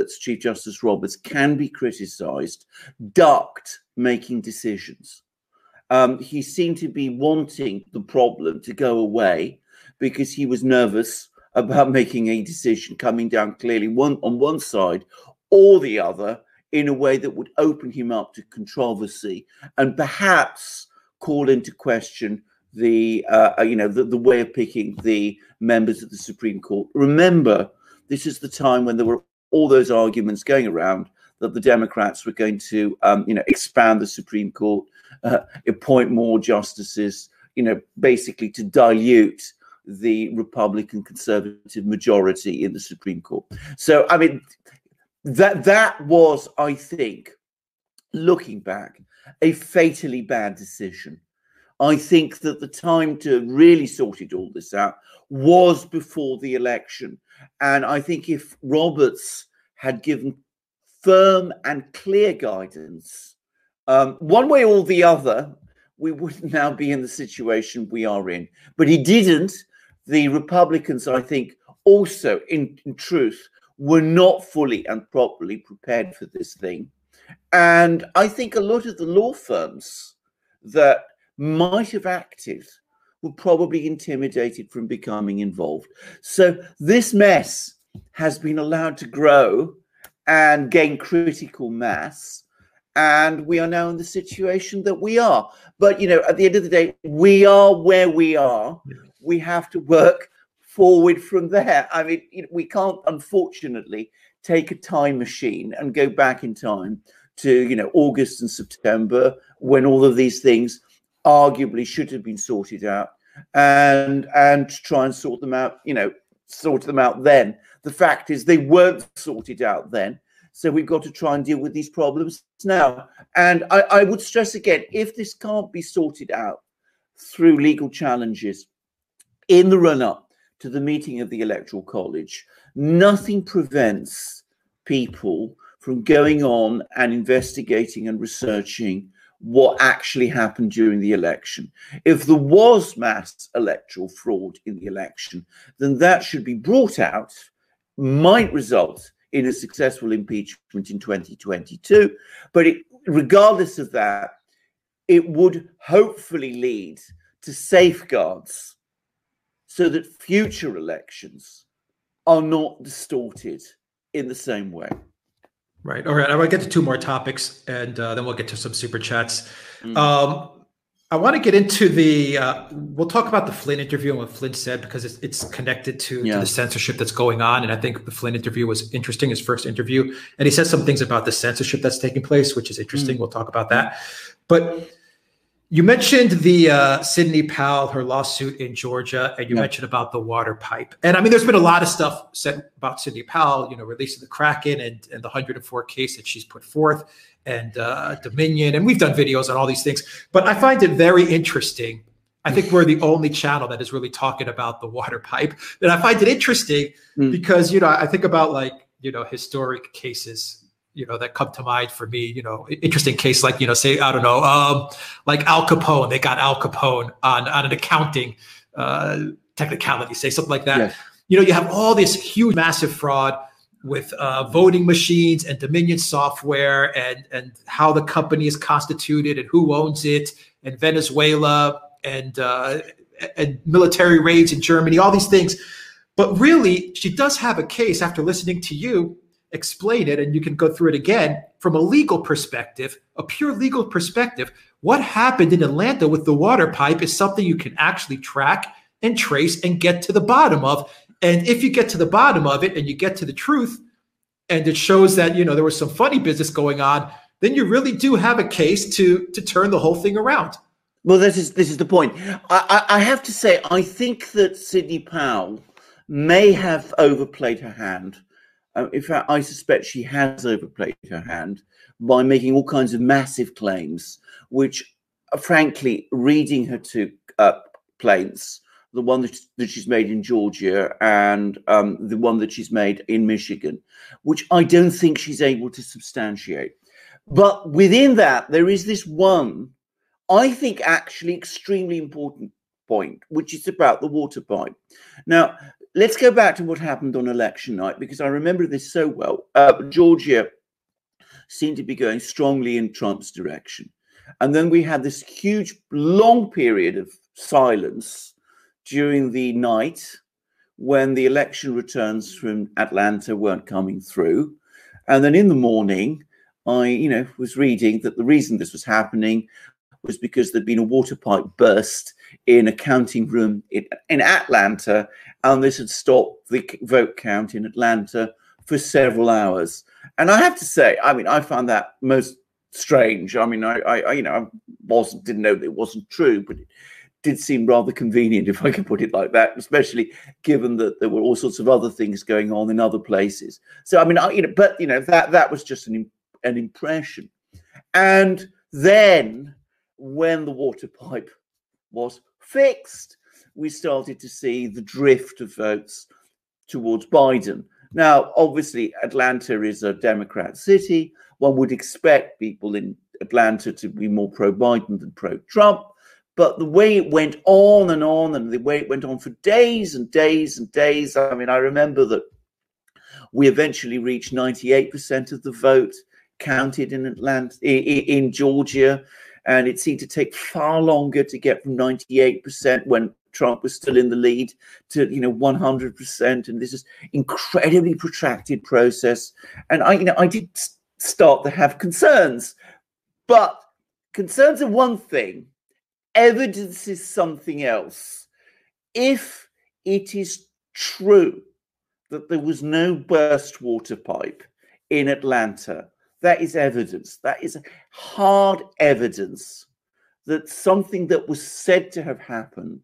Roberts can be criticized, ducked making decisions. He seemed to be wanting the problem to go away because he was nervous about making a decision coming down clearly on one side or the other, in a way that would open him up to controversy and perhaps call into question the way of picking the members of the Supreme Court. Remember, this is the time when there were all those arguments going around that the Democrats were going to, expand the Supreme Court, appoint more justices, basically to dilute the Republican conservative majority in the Supreme Court. So, that was, I think, looking back, a fatally bad decision. I think that the time to really sort all this out was before the election. And I think if Roberts had given firm and clear guidance, one way or the other, we would now be in the situation we are in. But he didn't. The Republicans, I think, also, in truth, were not fully and properly prepared for this thing. And I think a lot of the law firms that might have acted were probably intimidated from becoming involved. So this mess has been allowed to grow and gain critical mass. And we are now in the situation that we are. But, at the end of the day, we are where we are. We have to work forward from there. I mean, we can't, unfortunately, take a time machine and go back in time to, August and September, when all of these things arguably should have been sorted out, and try and sort them out, sort them out then. The fact is they weren't sorted out then. So we've got to try and deal with these problems now. And I would stress again, if this can't be sorted out through legal challenges in the run-up to the meeting of the Electoral College, nothing prevents people from going on and investigating and researching what actually happened during the election. If there was mass electoral fraud in the election, then that should be brought out, might result in a successful impeachment in 2022. But regardless of that, it would hopefully lead to safeguards so that future elections are not distorted in the same way. Right. All right. I want to get to two more topics, and then we'll get to some super chats. I want to get into we'll talk about the Flynn interview and what Flynn said, because it's connected to the censorship that's going on. And I think the Flynn interview was interesting, his first interview. And he said some things about the censorship that's taking place, which is interesting. We'll talk about that. But you mentioned the Sidney Powell, her lawsuit in Georgia, and you mentioned about the water pipe. And I mean, there's been a lot of stuff said about Sidney Powell, releasing the Kraken and the 104 case that she's put forth, and Dominion. And we've done videos on all these things. But I find it very interesting. I think we're the only channel that is really talking about the water pipe. And I find it interesting because, I think about historic cases that come to mind for me, interesting case, like, say, I don't know, like Al Capone. They got Al Capone on an accounting technicality, say something like that. Yes. You have all this huge, massive fraud with voting machines and Dominion software, and how the company is constituted and who owns it, and Venezuela and military raids in Germany, all these things. But really, she does have a case, after listening to you explain it, and you can go through it again from a legal perspective, a pure legal perspective. What happened in Atlanta with the water pipe is something you can actually track and trace and get to the bottom of. And if you get to the bottom of it and you get to the truth, and it shows that, there was some funny business going on, then you really do have a case to turn the whole thing around. Well, this is the point. I have to say, I think that Sidney Powell may have overplayed her hand. In fact, I suspect she has overplayed her hand by making all kinds of massive claims, which, frankly, reading her two plaints, the one that she's made in Georgia and the one that she's made in Michigan, which I don't think she's able to substantiate. But within that, there is this one, I think, actually extremely important point, which is about the water pipe. Now, let's go back to what happened on election night, because I remember this so well. Georgia seemed to be going strongly in Trump's direction. And then we had this huge, long period of silence during the night when the election returns from Atlanta weren't coming through. And then in the morning, I, was reading that the reason this was happening was because there'd been a water pipe burst in a counting room in Atlanta, and this had stopped the vote count in Atlanta for several hours. And I have to say, I found that most strange. I didn't know that it wasn't true, but it did seem rather convenient, if I could put it like that, especially given that there were all sorts of other things going on in other places. So, that was just an impression. And then when the water pipe was fixed, we started to see the drift of votes towards Biden. Now, obviously, Atlanta is a Democrat city. One would expect people in Atlanta to be more pro-Biden than pro-Trump. But the way it went on and on, and the way it went on for days and days and days. I mean, I remember that we eventually reached 98% of the vote counted in Georgia, and it seemed to take far longer to get from 98% when Trump was still in the lead to 100%. And this is incredibly protracted process. And I did start to have concerns, but concerns are one thing. Evidence is something else. If it is true that there was no burst water pipe in Atlanta, that is evidence. That is hard evidence that something that was said to have happened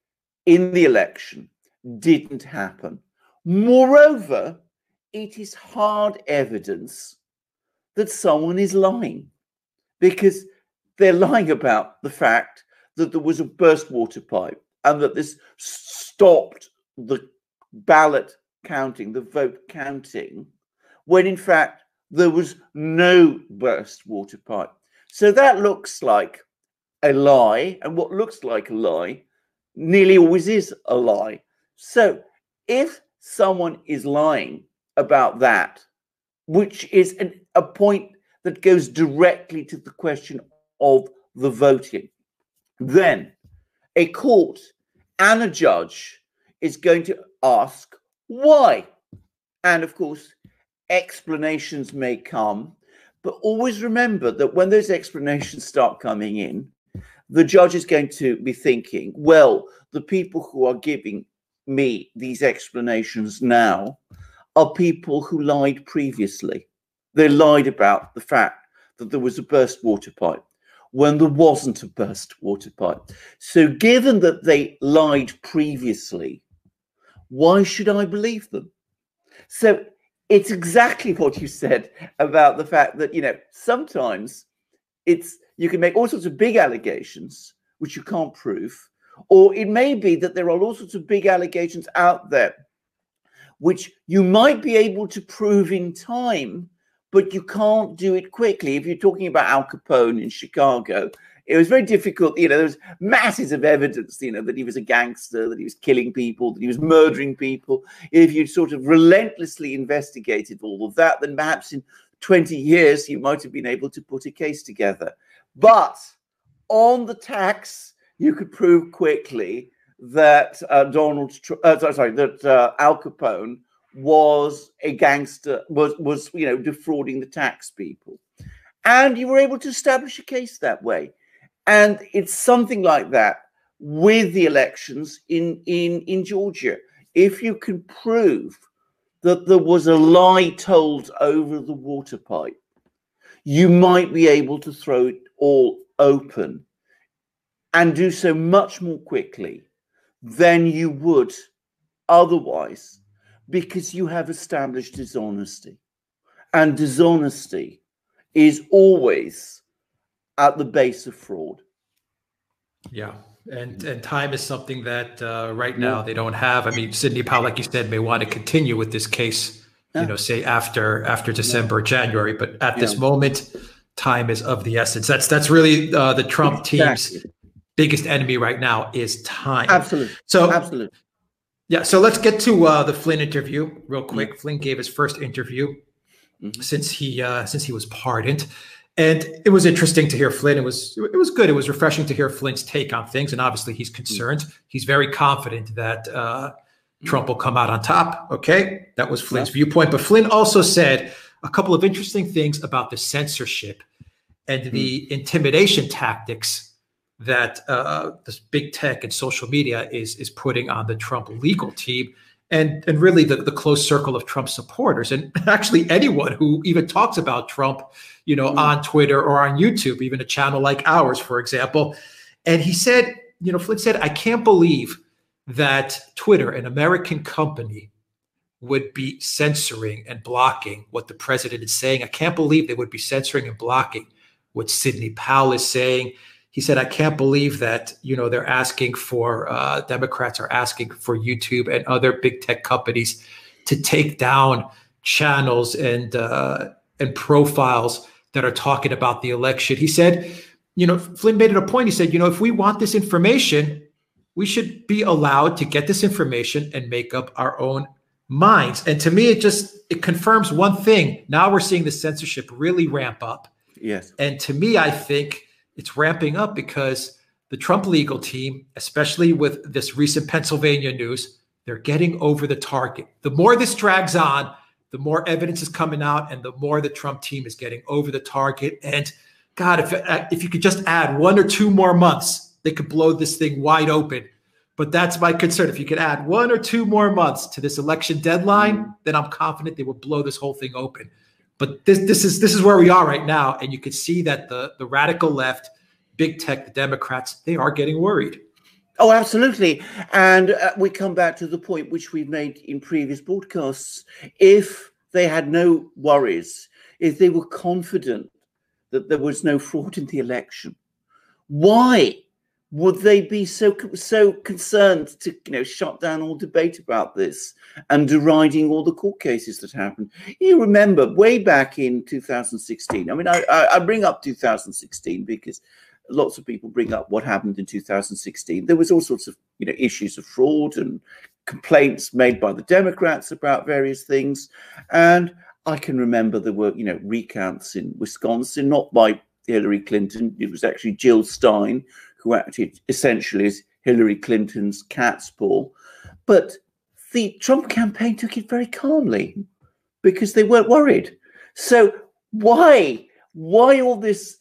in the election didn't happen. Moreover, it is hard evidence that someone is lying, because they're lying about the fact that there was a burst water pipe and that this stopped the ballot counting, the vote counting, when in fact there was no burst water pipe. So that looks like a lie, and what looks like a lie nearly always is a lie. So if someone is lying about that, which is a point that goes directly to the question of the voting, then a court and a judge is going to ask why. And of course, explanations may come, but always remember that when those explanations start coming in, the judge is going to be thinking, well, the people who are giving me these explanations now are people who lied previously. They lied about the fact that there was a burst water pipe when there wasn't a burst water pipe. So given that they lied previously, why should I believe them? So it's exactly what you said about the fact that, sometimes you can make all sorts of big allegations, which you can't prove, or it may be that there are all sorts of big allegations out there, which you might be able to prove in time, but you can't do it quickly. If you're talking about Al Capone in Chicago, it was very difficult. There was masses of evidence, that he was a gangster, that he was killing people, that he was murdering people. If you sort of relentlessly investigated all of that, then perhaps in 20 years, you might have been able to put a case together. But on the tax, you could prove quickly that Al Capone was a gangster, was defrauding the tax people, and you were able to establish a case that way. And it's something like that with the elections in Georgia. If you can prove that there was a lie told over the water pipe, you might be able to throw it all open and do so much more quickly than you would otherwise, because you have established dishonesty. And dishonesty is always at the base of fraud. Yeah. And time is something that right now they don't have. I mean, Sidney Powell, like you said, may want to continue with this case, say after December, January. But at this moment, time is of the essence. That's really the Trump team's biggest enemy right now is time. Absolutely. Absolutely. Yeah. So let's get to the Flynn interview real quick. Flynn gave his first interview since he was pardoned. And it was interesting to hear Flynn. It was good. It was refreshing to hear Flynn's take on things. And obviously he's concerned. He's very confident that Trump will come out on top. Okay. That was Flynn's viewpoint. But Flynn also said a couple of interesting things about the censorship and the intimidation tactics that this big tech and social media is putting on the Trump legal team. And really the close circle of Trump supporters, and actually anyone who even talks about Trump, on Twitter or on YouTube, even a channel like ours, for example. And he said, Flynn said, I can't believe that Twitter, an American company, would be censoring and blocking what the president is saying. I can't believe they would be censoring and blocking what Sidney Powell is saying. He said, I can't believe that, they're asking for, Democrats are asking for YouTube and other big tech companies to take down channels and profiles that are talking about the election. He said, Flynn made it a point. He said, if we want this information, we should be allowed to get this information and make up our own minds. And to me, it confirms one thing. Now we're seeing the censorship really ramp up. Yes. And to me, I think it's ramping up because the Trump legal team, especially with this recent Pennsylvania news, they're getting over the target. The more this drags on, the more evidence is coming out, and the more the Trump team is getting over the target. And God, if you could just add 1 or 2 more months, they could blow this thing wide open. But that's my concern. If you could add 1 or 2 more months to this election deadline, then I'm confident they will blow this whole thing open. But this is where we are right now, and you could see that the radical left, big tech, the Democrats, they are getting worried. Oh, absolutely. And we come back to the point which we've made in previous broadcasts. If they had no worries, if they were confident that there was no fraud in the election, why would they be so concerned to shut down all debate about this and deriding all the court cases that happened? You remember way back in 2016. I mean, I bring up 2016 because lots of people bring up what happened in 2016. There was all sorts of issues of fraud and complaints made by the Democrats about various things, and I can remember there were recounts in Wisconsin, not by Hillary Clinton. It was actually Jill Stein who acted essentially as Hillary Clinton's cat's paw. But the Trump campaign took it very calmly because they weren't worried. So why all this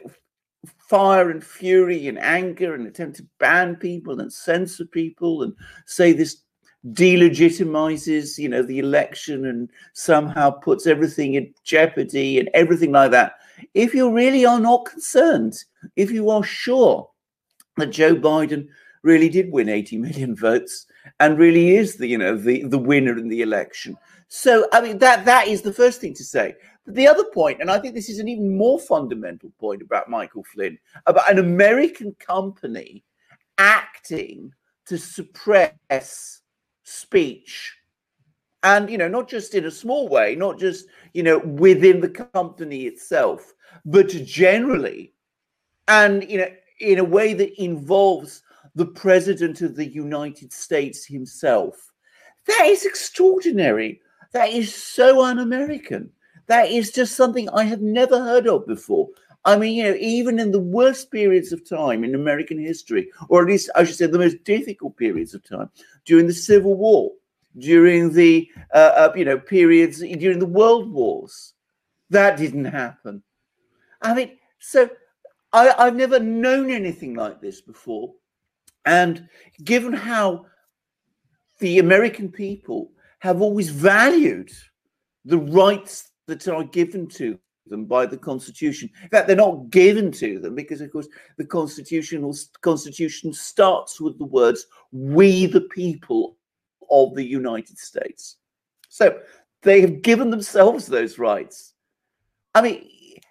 fire and fury and anger and attempt to ban people and censor people and say this delegitimizes the election and somehow puts everything in jeopardy and everything like that? If you really are not concerned, if you are sure that Joe Biden really did win 80 million votes and really is the winner in the election. So I mean that is the first thing to say. But the other point, and I think this is an even more fundamental point about Michael Flynn, about an American company acting to suppress speech, and not just in a small way, not just within the company itself, but generally, and in a way that involves the President of the United States himself. That is extraordinary. That is so un-American. That is just something I have never heard of before. I mean, even in the worst periods of time in American history, or at least I should say the most difficult periods of time, during the Civil War, during the periods during the World Wars, that didn't happen. I mean, so I've never known anything like this before. And given how the American people have always valued the rights that are given to them by the Constitution. In fact, they're not given to them because, of course, the Constitution starts with the words, "We the people of the United States." So they have given themselves those rights. I mean,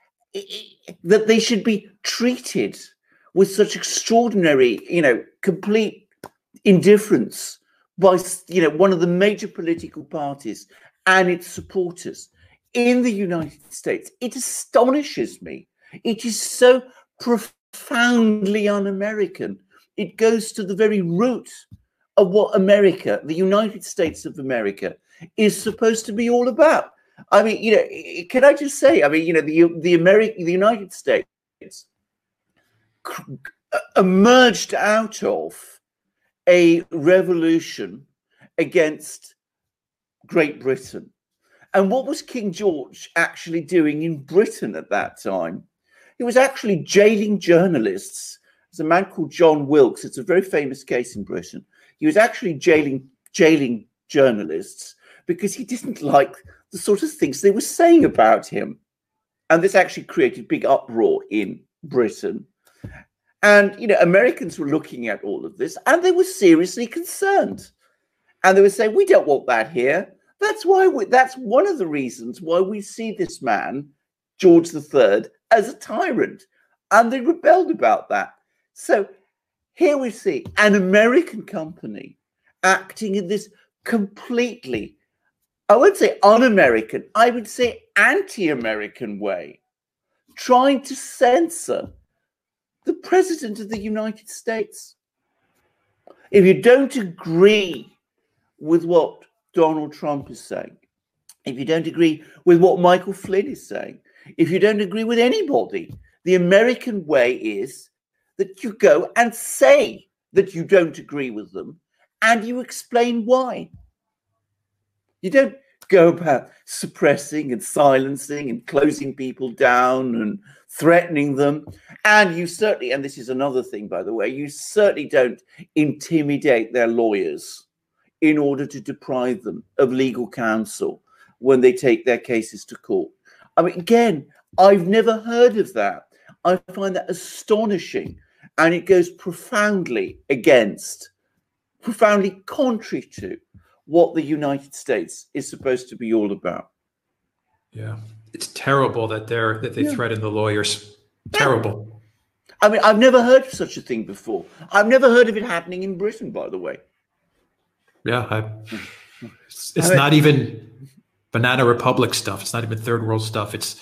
that they should be treated with such extraordinary, complete indifference by, one of the major political parties and its supporters in the United States. It astonishes me. It is so profoundly un-American. It goes to the very root of what America, the United States of America, is supposed to be all about. I mean, can I just say, I mean, the United States emerged out of a revolution against Great Britain. And what was King George actually doing in Britain at that time? He was actually jailing journalists. There's a man called John Wilkes. It's a very famous case in Britain. He was actually jailing journalists because he didn't like the sort of things they were saying about him. And this actually created big uproar in Britain. And, Americans were looking at all of this and they were seriously concerned. And they were saying, we don't want that here. That's one of the reasons why we see this man, George III, as a tyrant. And they rebelled about that. So here we see an American company acting in this completely, I would say un-American, I would say anti-American way, trying to censor The President of the United States. If you don't agree with what Donald Trump is saying, if you don't agree with what Michael Flynn is saying, if you don't agree with anybody, the American way is that you go and say that you don't agree with them and you explain why. You don't go about suppressing and silencing and closing people down and threatening them. And you certainly, and this is another thing, by the way, you certainly don't intimidate their lawyers in order to deprive them of legal counsel when they take their cases to court. I mean, again, I've never heard of that. I find that astonishing. And it goes profoundly contrary to what the United States is supposed to be all about. Yeah, it's terrible that they threaten the lawyers. Terrible. I mean, I've never heard of such a thing before. I've never heard of it happening in Britain, by the way. Yeah, it's not even Banana Republic stuff. It's not even third world stuff. It's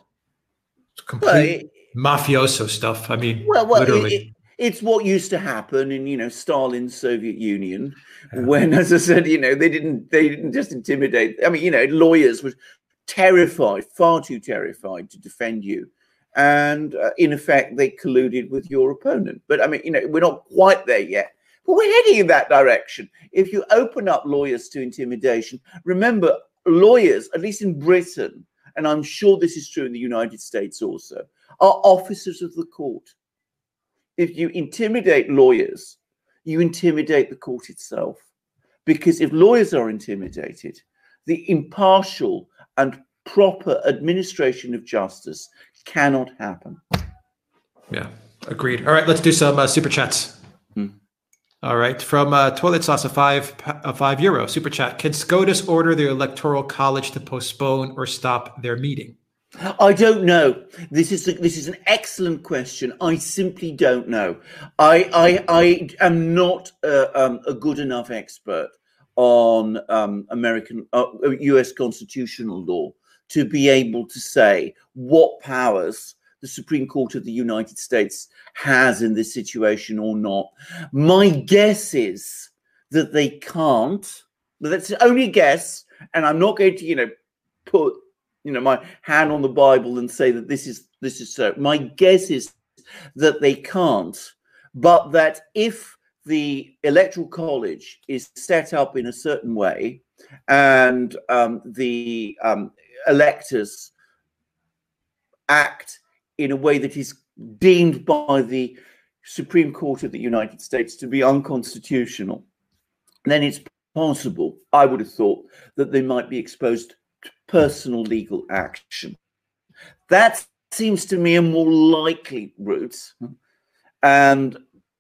complete mafioso stuff. I mean, literally. It's what used to happen in, Stalin's Soviet Union, when, as I said, they didn't just intimidate. I mean, lawyers were terrified, far too terrified to defend you. And in effect, they colluded with your opponent. But I mean, we're not quite there yet. But we're heading in that direction. If you open up lawyers to intimidation, remember, lawyers, at least in Britain, and I'm sure this is true in the United States also, are officers of the court. If you intimidate lawyers, you intimidate the court itself. Because if lawyers are intimidated, the impartial and proper administration of justice cannot happen. Yeah, agreed. All right, let's do some super chats. All right, from Toilet Sauce, a €5 super chat. Can SCOTUS order the Electoral College to postpone or stop their meeting? I don't know. This is an excellent question. I simply don't know. I am not a good enough expert on American U.S. constitutional law to be able to say what powers the Supreme Court of the United States has in this situation or not. My guess is that they can't. But that's only a guess, and I'm not going to put my hand on the Bible and say that this is so. My guess is that they can't, but that if the Electoral College is set up in a certain way and the electors act in a way that is deemed by the Supreme Court of the United States to be unconstitutional, then it's possible, I would have thought, that they might be exposed personal legal action. That seems to me a more likely route, and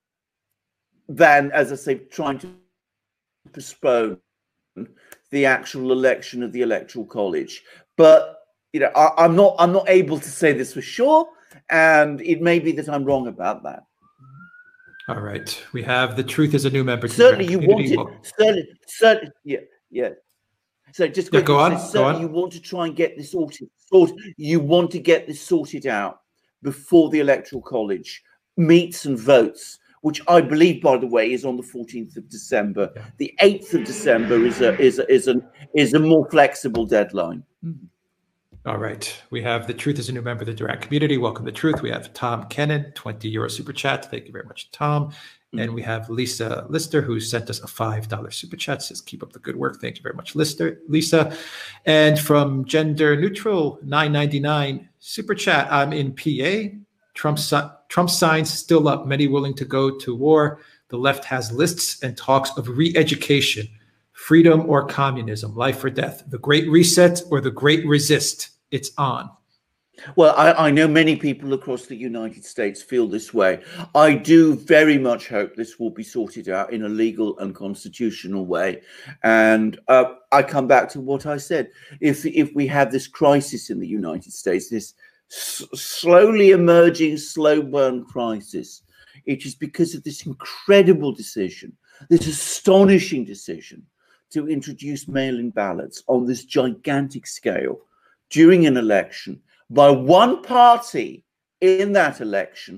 than, as I say, trying to postpone the actual election of the Electoral College. But I'm not able to say this for sure, and it may be that I'm wrong about that. All right, we have the Truth is a new member. Certainly, you wanted. Certainly, yeah. So just go on. You want to try and get this sorted. You want to get this sorted out before the Electoral College meets and votes, which I believe, by the way, is on the 14th of December. Yeah. The 8th of December is a more flexible deadline. All right. We have the Truth is a new member of the Durant community. Welcome to Truth. We have Tom Kennan, €20 super chat. Thank you very much, Tom. And we have Lisa Lister, who sent us a $5 super chat. Says, keep up the good work. Thank you very much, Lisa. And from Gender Neutral, $9.99 super chat. I'm in PA. Trump signs still up. Many willing to go to war. The left has lists and talks of re-education, freedom or communism, life or death, the Great Reset or the Great Resist. It's on. Well, I know many people across the United States feel this way. I do very much hope this will be sorted out in a legal and constitutional way. And I come back to what I said. If we have this crisis in the United States, this slowly emerging, slow burn crisis, it is because of this incredible decision, this astonishing decision to introduce mail-in ballots on this gigantic scale during an election by one party in that election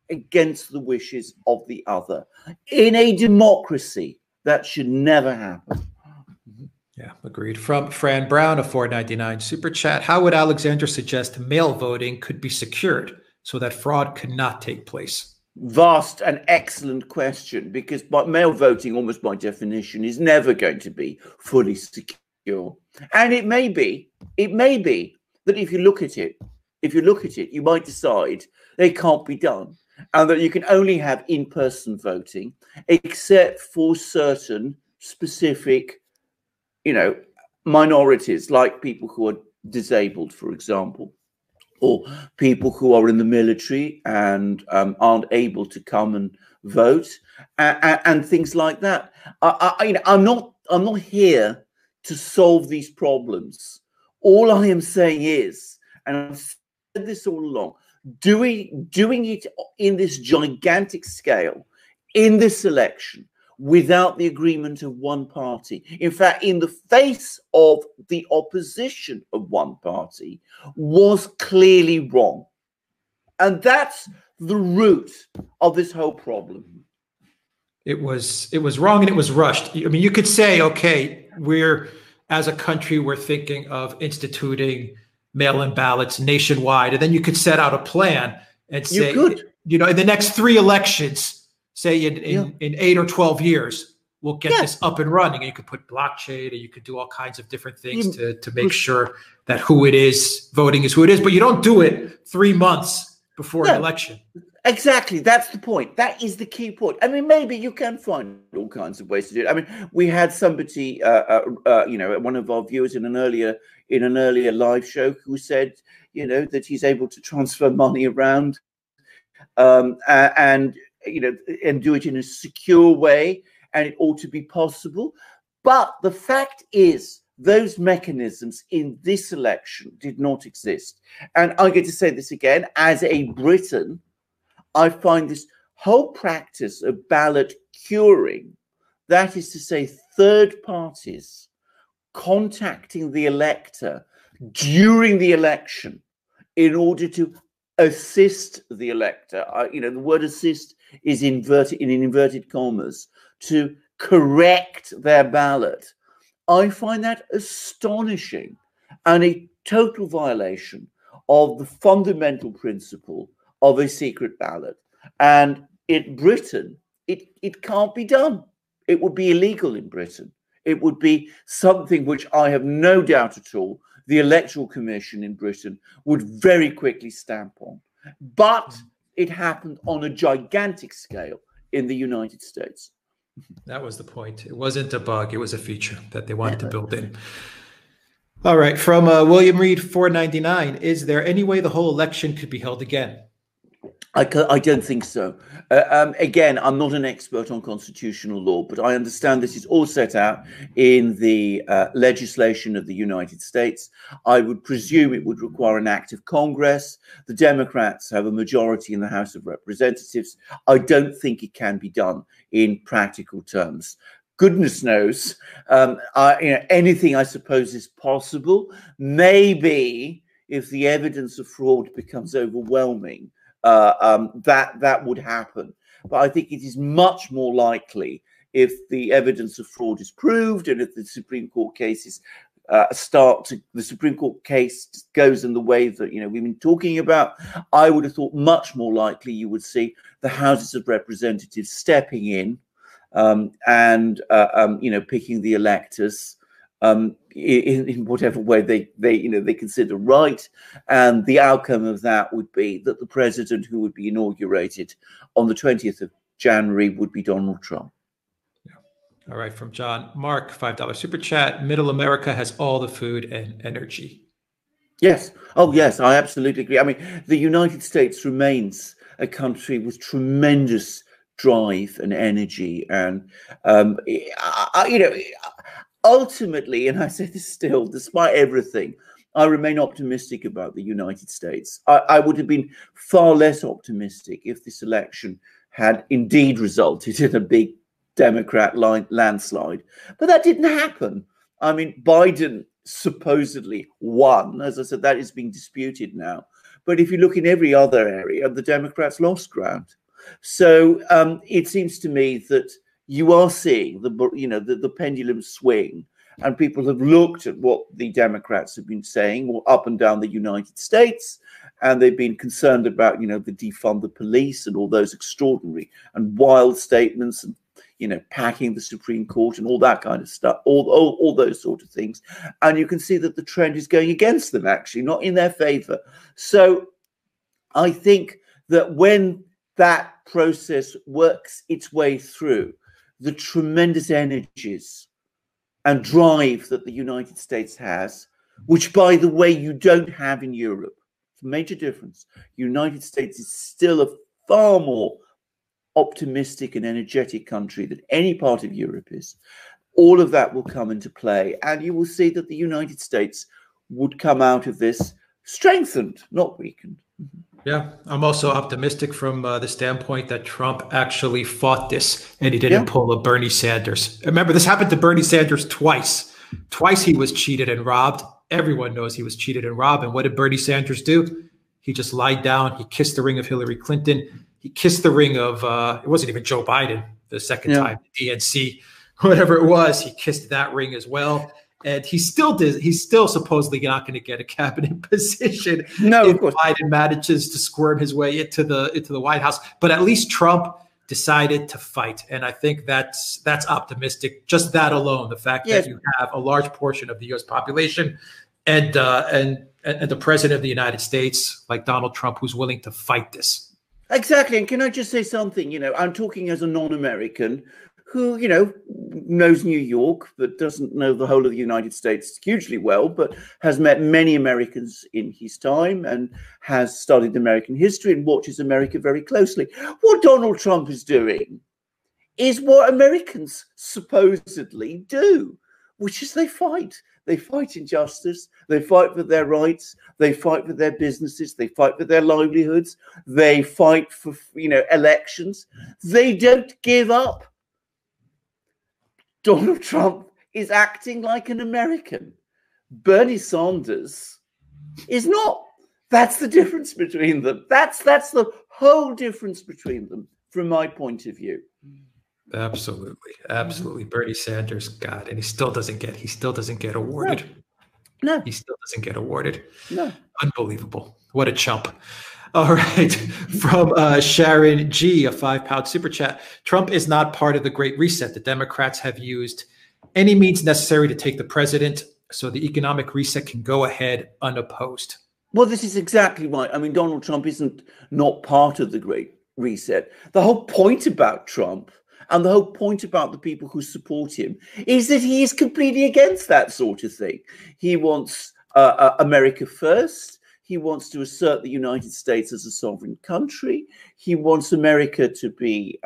against the wishes of the other. In a democracy, that should never happen. Yeah, agreed. From Fran Brown, a $4.99 super chat. How would Alexandra suggest mail voting could be secured so that fraud could not take place? Vast and excellent question, because mail voting, almost by definition, is never going to be fully secure. And it may be that if you look at it, you might decide they can't be done, and that you can only have in-person voting, except for certain specific, minorities, like people who are disabled, for example, or people who are in the military and aren't able to come and vote, and things like that. I'm not here to solve these problems. All I am saying is, and I've said this all along, doing it in this gigantic scale, in this election, without the agreement of one party, in fact, in the face of the opposition of one party, was clearly wrong. And that's the root of this whole problem. It was wrong and it was rushed. I mean, you could say, okay, as a country, we're thinking of instituting mail-in ballots nationwide, and then you could set out a plan and say, in the next 3 elections, say in 8 or 12 years, we'll get this up and running. And you could put blockchain, and you could do all kinds of different things to make sure that voting is who it is. But you don't do it 3 months before an election. Exactly. That's the point. That is the key point. I mean, maybe you can find all kinds of ways to do it. I mean, we had somebody, one of our viewers in an earlier live show who said, that he's able to transfer money around and do it in a secure way, and it ought to be possible. But the fact is, those mechanisms in this election did not exist. And I get to say this again, as a Briton, I find this whole practice of ballot curing, that is to say, third parties contacting the elector during the election in order to assist the elector. The word assist is in inverted commas, to correct their ballot. I find that astonishing and a total violation of the fundamental principle of a secret ballot. And in Britain, it can't be done. It would be illegal in Britain. It would be something which I have no doubt at all the Electoral Commission in Britain would very quickly stamp on. But it happened on a gigantic scale in the United States. That was the point. It wasn't a bug. It was a feature that they wanted to build in. All right. From William Reed, $4.99. Is there any way the whole election could be held again? I don't think so. Again, I'm not an expert on constitutional law, but I understand this is all set out in the legislation of the United States. I would presume it would require an act of Congress. The Democrats have a majority in the House of Representatives. I don't think it can be done in practical terms. Goodness knows, anything I suppose is possible. Maybe if the evidence of fraud becomes overwhelming, that would happen. But I think it is much more likely if the evidence of fraud is proved and if the Supreme Court cases the Supreme Court case goes in the way that we've been talking about. I would have thought much more likely you would see the Houses of Representatives stepping in and picking the electors in whatever way they consider right, and the outcome of that would be that the president who would be inaugurated on the 20th of January would be Donald Trump. All right, from John Mark, $5 super chat. Middle America has all the food and energy. Yes. Oh, yes, I absolutely agree. I mean, the United States remains a country with tremendous drive and energy, and ultimately, and I say this still, despite everything, I remain optimistic about the United States. I would have been far less optimistic if this election had indeed resulted in a big Democrat landslide. But that didn't happen. I mean, Biden supposedly won. As I said, that is being disputed now. But if you look in every other area, the Democrats lost ground. So it seems to me that you are seeing the pendulum swing, and people have looked at what the Democrats have been saying up and down the United States, and they've been concerned about, the defund the police and all those extraordinary and wild statements, and packing the Supreme Court and all that kind of stuff, all those sort of things. And you can see that the trend is going against them, actually, not in their favor. So I think that when that process works its way through, the tremendous energies and drive that the United States has, which, by the way, you don't have in Europe. It's a major difference. United States is still a far more optimistic and energetic country than any part of Europe is. All of that will come into play, and you will see that the United States would come out of this strengthened, not weakened. Yeah, I'm also optimistic from the standpoint that Trump actually fought this and he didn't pull a Bernie Sanders. Remember, this happened to Bernie Sanders twice. Twice he was cheated and robbed. Everyone knows he was cheated and robbed. And what did Bernie Sanders do? He just lied down. He kissed the ring of Hillary Clinton. He kissed the ring of, it wasn't even Joe Biden the second time, the DNC, whatever it was. He kissed that ring as well. And he still did. He's still supposedly not going to get a cabinet position. No, if of course. Biden manages to squirm his way into the White House. But at least Trump decided to fight, and I think that's optimistic. Just that alone, the fact that you have a large portion of the U.S. population and the president of the United States, like Donald Trump, who's willing to fight this. Exactly. And can I just say something? I'm talking as a non-American who, knows New York, but doesn't know the whole of the United States hugely well, but has met many Americans in his time and has studied American history and watches America very closely. What Donald Trump is doing is what Americans supposedly do, which is they fight. They fight injustice. They fight for their rights. They fight for their businesses. They fight for their livelihoods. They fight for, elections. They don't give up. Donald Trump is acting like an American. Bernie Sanders is not. That's the difference between them. That's the whole difference between them, from my point of view. Absolutely. Bernie Sanders, God, and he still doesn't get awarded. No. He still doesn't get awarded. No. Unbelievable. What a chump. All right. From Sharon G, a £5 super chat. Trump is not part of the Great Reset. The Democrats have used any means necessary to take the president so the economic reset can go ahead unopposed. Well, this is exactly right. I mean, Donald Trump isn't not part of the Great Reset. The whole point about Trump and the whole point about the people who support him is that he is completely against that sort of thing. He wants America first. He wants to assert the United States as a sovereign country. He wants America to be,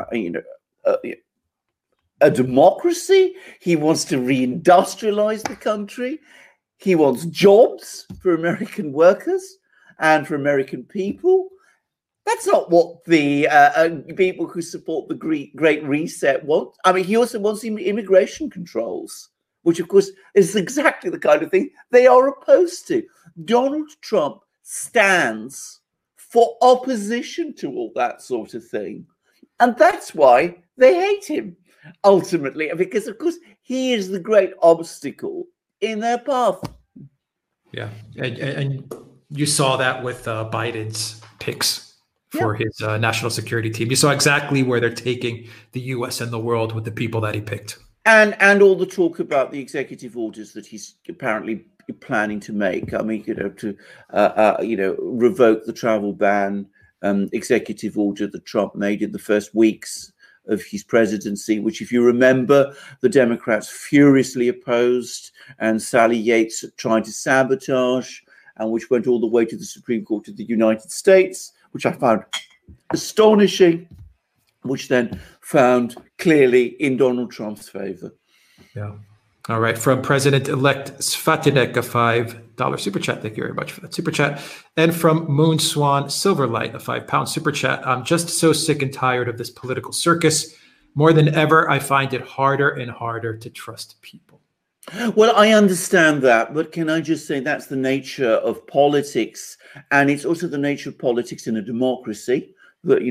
a democracy. He wants to reindustrialize the country. He wants jobs for American workers and for American people. That's not what the people who support the Great Reset want. I mean, he also wants immigration controls, which, of course, is exactly the kind of thing they are opposed to. Donald Trump stands for opposition to all that sort of thing. And that's why they hate him, ultimately, because, of course, he is the great obstacle in their path. Yeah. And you saw that with Biden's picks for his national security team. You saw exactly where they're taking the U.S. and the world with the people that he picked. And all the talk about the executive orders that he's apparently planning to make. I mean, to revoke the travel ban, executive order that Trump made in the first weeks of his presidency, which, if you remember, the Democrats furiously opposed, and Sally Yates tried to sabotage, and which went all the way to the Supreme Court of the United States, which I found astonishing, which then found clearly in Donald Trump's favor. Yeah. All right. From President-elect Svatinek, a $5 super chat. Thank you very much for that super chat. And from Moonswan Silverlight, a £5 super chat. I'm just so sick and tired of this political circus. More than ever, I find it harder and harder to trust people. Well, I understand that, but can I just say that's the nature of politics, and it's also the nature of politics in a democracy. That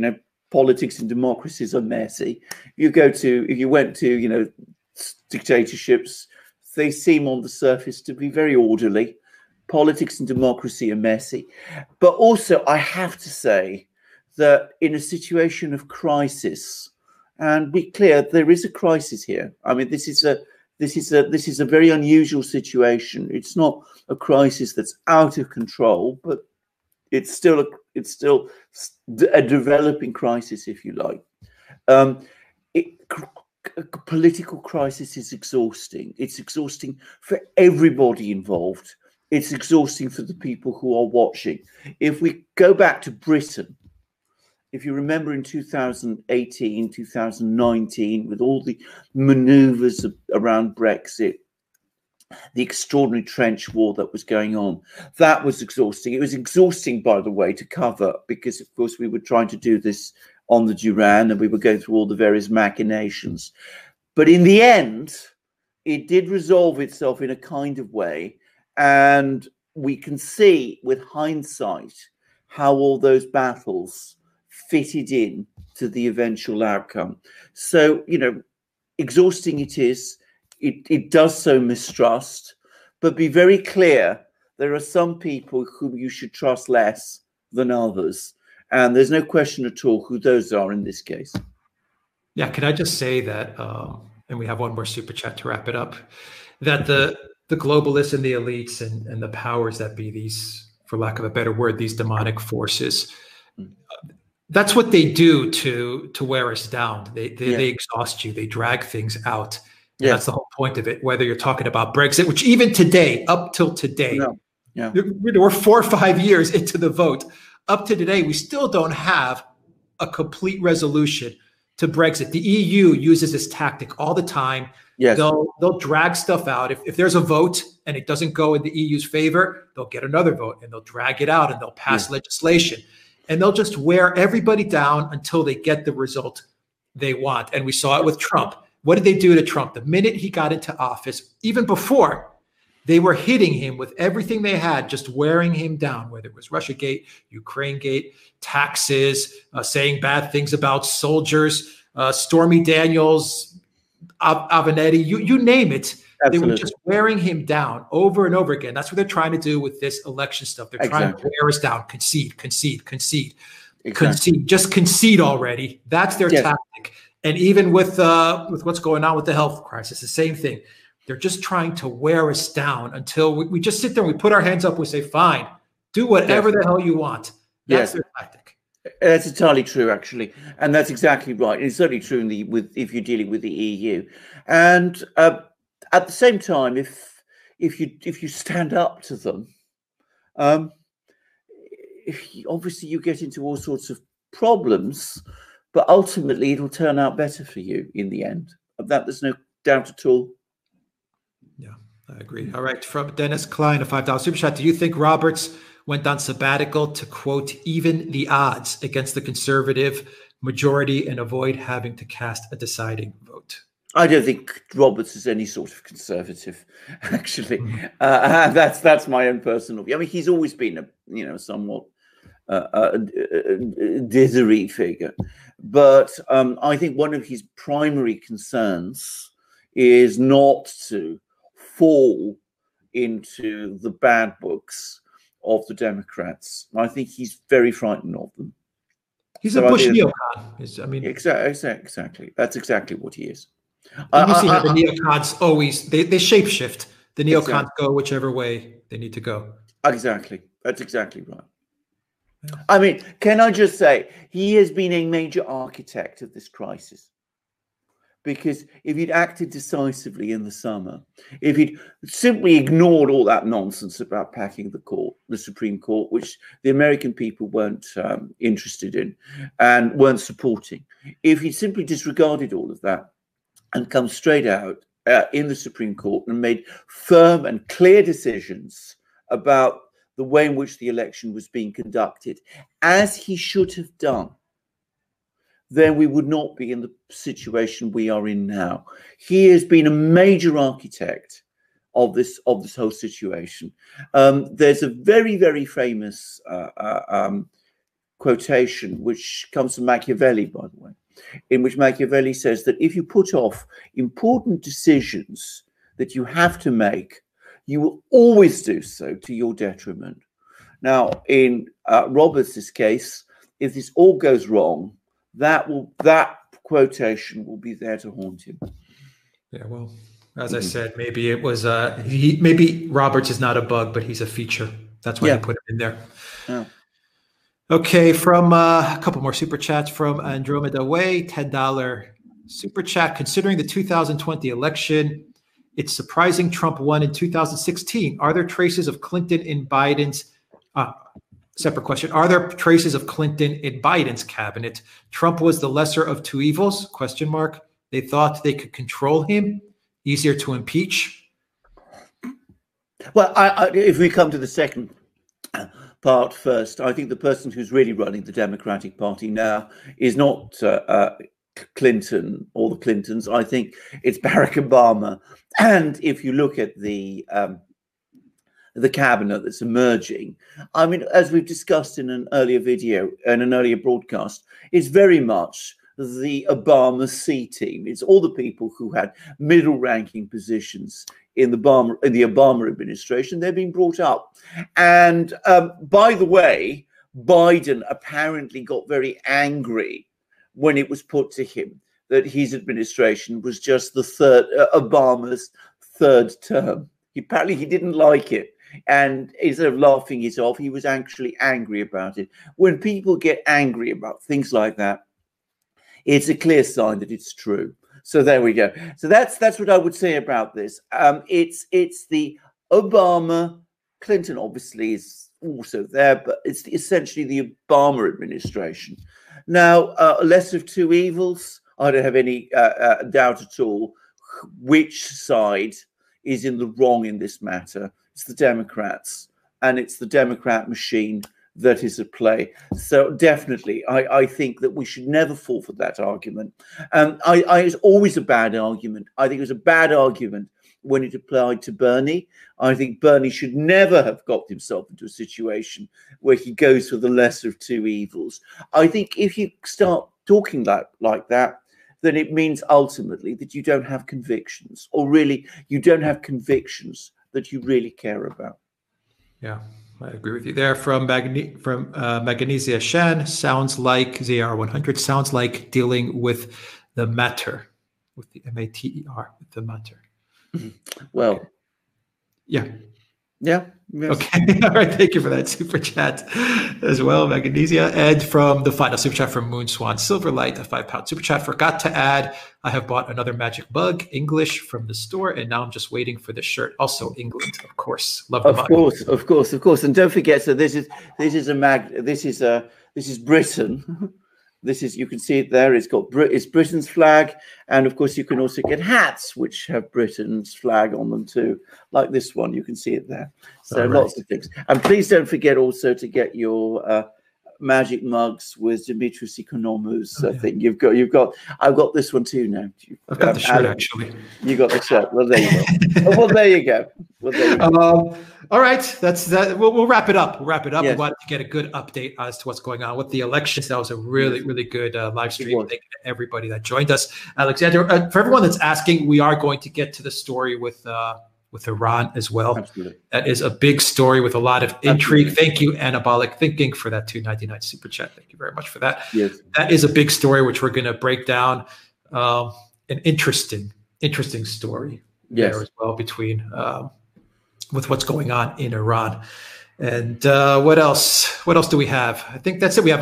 politics and democracies are messy. If you went to, dictatorships, they seem on the surface to be very orderly. Politics and democracy are messy. But also, I have to say that in a situation of crisis, and be clear, there is a crisis here. I mean, this is a very unusual situation. It's not a crisis that's out of control, but it's still a developing crisis, if you like. Political crisis is exhausting. It's exhausting for everybody involved. It's exhausting for the people who are watching. If we go back to Britain, if you remember in 2018, 2019, with all the maneuvers around Brexit, the extraordinary trench war that was going on, that was exhausting. It was exhausting, by the way, to cover, because, of course, we were trying to do this on the Duran and we were going through all the various machinations. But in the end, it did resolve itself in a kind of way. And we can see with hindsight how all those battles fitted in to the eventual outcome. So, exhausting it is. It does sow mistrust, but be very clear, there are some people whom you should trust less than others. And there's no question at all who those are in this case. Yeah, can I just say that, and we have one more super chat to wrap it up, that the globalists and the elites and the powers that be, these, for lack of a better word, these demonic forces, that's what they do to wear us down. They exhaust you. They drag things out. Yeah. That's the whole point of it, whether you're talking about Brexit, which even today, up till today, we're 4 or 5 years into the vote. Up to today, we still don't have a complete resolution to Brexit. The EU uses this tactic all the time. Yes. They'll drag stuff out. If there's a vote and it doesn't go in the EU's favor, they'll get another vote and they'll drag it out and they'll pass legislation. And they'll just wear everybody down until they get the result they want. And we saw it with Trump. What did they do to Trump? The minute he got into office, even before, they were hitting him with everything they had, just wearing him down, whether it was Russiagate, Ukrainegate, taxes, saying bad things about soldiers, Stormy Daniels, Avenatti, you name it. Absolutely. They were just wearing him down over and over again. That's what they're trying to do with this election stuff. They're trying to wear us down, concede. Concede. Just concede already. That's their tactic. And even with what's going on with the health crisis, the same thing. They're just trying to wear us down until we just sit there and we put our hands up. We say, fine, do whatever the hell you want. That's their tactic. That's entirely true, actually. And that's exactly right. It's certainly true if you're dealing with the EU. And at the same time, if you stand up to them, obviously you get into all sorts of problems, but ultimately it'll turn out better for you in the end. Of that, there's no doubt at all. Yeah, I agree. All right, from Dennis Klein, a $5 super chat. Do you think Roberts went on sabbatical to, quote, even the odds against the conservative majority and avoid having to cast a deciding vote? I don't think Roberts is any sort of conservative, actually. That's my own personal view. I mean, he's always been a somewhat dithery figure, but I think one of his primary concerns is not to fall into the bad books of the Democrats. I think he's very frightened of them. He's a Bush neocon. I mean, exactly. That's exactly what he is. You see how the neocons always they shapeshift. The neocons go whichever way they need to go. Exactly. That's exactly right. Yeah. I mean, can I just say, he has been a major architect of this crisis. Because if he'd acted decisively in the summer, if he'd simply ignored all that nonsense about packing the Supreme Court, which the American people weren't interested in and weren't supporting, if he'd simply disregarded all of that and come straight out in the Supreme Court and made firm and clear decisions about the way in which the election was being conducted, as he should have done, then we would not be in the situation we are in now. He has been a major architect of this whole situation. There's a very, very famous quotation, which comes from Machiavelli, by the way, in which Machiavelli says that if you put off important decisions that you have to make, you will always do so to your detriment. Now, in Roberts' case, if this all goes wrong, that quotation will be there to haunt him. Yeah, well, as I said, maybe it was maybe Roberts is not a bug, but he's a feature. That's why he put him in there. Yeah. Okay, from a couple more super chats from Andromeda Way, $10 super chat. Considering the 2020 election, it's surprising Trump won in 2016. Are there traces of Clinton in Biden's separate question? Are there traces of Clinton in Biden's cabinet? Trump was the lesser of two evils? Question mark. They thought they could control him. Easier to impeach. Well, if we come to the second part first, I think the person who's really running the Democratic Party now is not Clinton or the Clintons. I think it's Barack Obama. And if you look at the cabinet that's emerging, I mean, as we've discussed in an earlier video and an earlier broadcast, it's very much the Obama C team. It's all the people who had middle-ranking positions in the Obama administration. They're being brought up. And by the way, Biden apparently got very angry when it was put to him that his administration was just Obama's third term. Apparently he didn't like it. And instead of laughing it off, he was actually angry about it. When people get angry about things like that, it's a clear sign that it's true. So there we go. So that's what I would say about this. It's the Obama, Clinton obviously is also there, but it's essentially the Obama administration. Now, less of two evils. I don't have any doubt at all which side is in the wrong in this matter. It's the Democrats, and it's the Democrat machine that is at play. So definitely, I think that we should never fall for that argument. It's always a bad argument. I think it was a bad argument when it applied to Bernie. I think Bernie should never have got himself into a situation where he goes for the lesser of two evils. I think if you start talking like that, then it means ultimately that you don't have convictions, or really you don't have convictions that you really care about. Yeah, I agree with you there. From Magnesia Shan, sounds like ZR100, sounds like dealing with the matter, with the MATER, with the matter. Well, okay. Yeah. Yeah. Yes. Okay. All right. Thank you for that super chat as well, Magnesia. And from the final super chat from Moon Swan Silverlight, a £5 super chat. Forgot to add, I have bought another Magic Mug, English, from the store, and now I'm just waiting for the shirt. Also England, of course. Love the mug. Of course. And don't forget, so this is Britain. This is, you can see it there. It's Britain's flag, and of course you can also get hats which have Britain's flag on them too, like this one. You can see it there. So lots of things. And please don't forget also to get your magic mugs with Dimitris Economou's thing. I've got this one too now. I've got the shirt actually. You got the shirt. Well, there you go. Well, there you go. All right, that's that. We'll wrap it up. Yes. We wanted to get a good update as to what's going on with the elections. That was a really, really good live stream. Thank you to everybody that joined us. Alexander, for everyone that's asking, we are going to get to the story with Iran as well. Absolutely. That is a big story with a lot of intrigue. Absolutely. Thank you, Anabolic Thinking, for that $2.99 super chat. Thank you very much for that. Yes. That is a big story, which we're going to break down. An interesting story there as well between with what's going on in Iran. And what else do we have? I think that's it. We have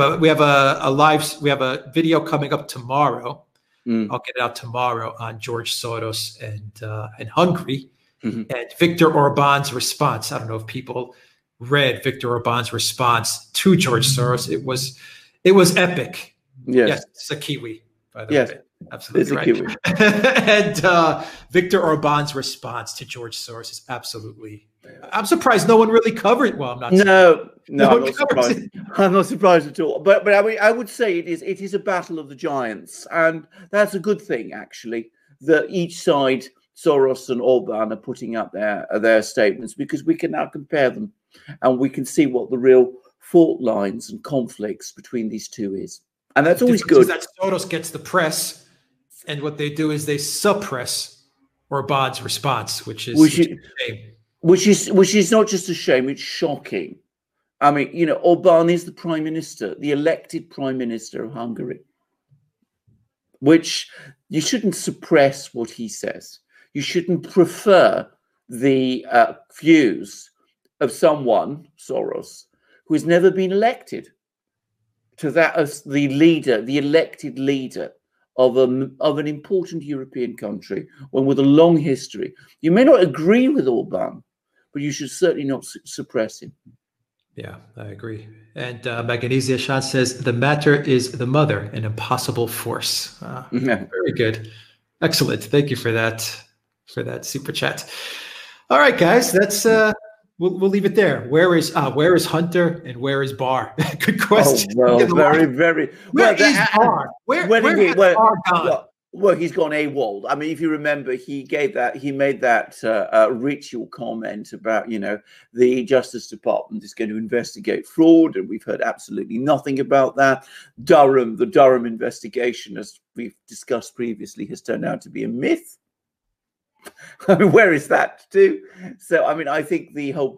a video coming up tomorrow. I'll get it out tomorrow on George Soros and Hungary. Mm-hmm. And Viktor Orban's response. I don't know if people read Viktor Orban's response to George Soros. It was epic. Yes, it's a Kiwi, by the way. Absolutely right. Kiwi. And Viktor Orban's response to George Soros is absolutely. I'm surprised no one really covered. Well, I'm not. No, I'm not surprised. I'm not surprised at all. But I would say it is a battle of the giants, and that's a good thing actually. That each side, Soros and Orban, are putting up their statements, because we can now compare them, and we can see what the real fault lines and conflicts between these two is. And that's always good. That Soros gets the press, and what they do is they suppress Orban's response, which is a shame. Which is not just a shame, it's shocking. I mean, you know, Orban is the prime minister, the elected prime minister of Hungary, which you shouldn't suppress what he says. You shouldn't prefer the views of someone, Soros, who has never been elected, to that of the leader, the elected leader of an important European country, one with a long history. You may not agree with Orban, but you should certainly not suppress him. Yeah, I agree. And Magnesia Shan says, the matter is the mother, an impossible force. Very good. Excellent. Thank you for that super chat. All right, guys, that's we'll leave it there. Where is Hunter and where is Barr? Good question. Oh, well, very. Where is Barr? Where Barr gone? Well, he's gone AWOL. I mean, if you remember, he made that ritual comment about, you know, the Justice Department is going to investigate fraud, and we've heard absolutely nothing about that. The Durham investigation, as we've discussed previously, has turned out to be a myth. I mean, where is that too? So, I mean, I think the whole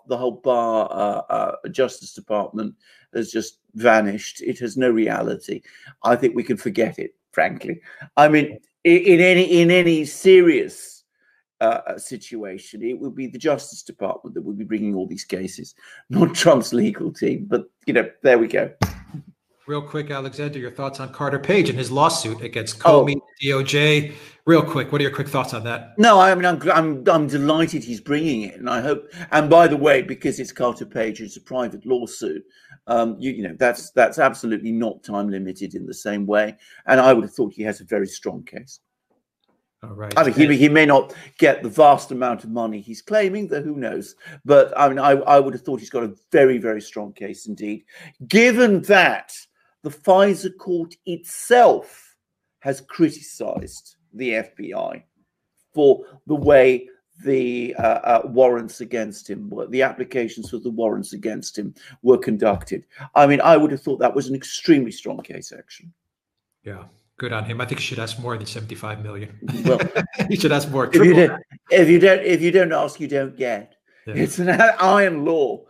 Barr Justice Department has just vanished. It has no reality. I think we can forget it, frankly. I mean, in any serious situation, it would be the Justice Department that would be bringing all these cases, not Trump's legal team. But, you know, there we go. Real quick, Alexander, your thoughts on Carter Page and his lawsuit against Comey, DOJ. Real quick, what are your quick thoughts on that? No, I mean, I'm delighted he's bringing it, and I hope. And by the way, because it's Carter Page, it's a private lawsuit. You know, that's absolutely not time limited in the same way. And I would have thought he has a very strong case. All right. I mean, he may not get the vast amount of money he's claiming, though who knows? But I mean, I would have thought he's got a very, very strong case indeed, given that the Pfizer court itself has criticized the FBI for the way the warrants against him, the applications for the warrants against him were conducted. I mean, I would have thought that was an extremely strong case, actually. Yeah, good on him. I think he should ask more than 75 million. Well, he should ask more. If you don't ask, you don't get. Yeah. It's an iron law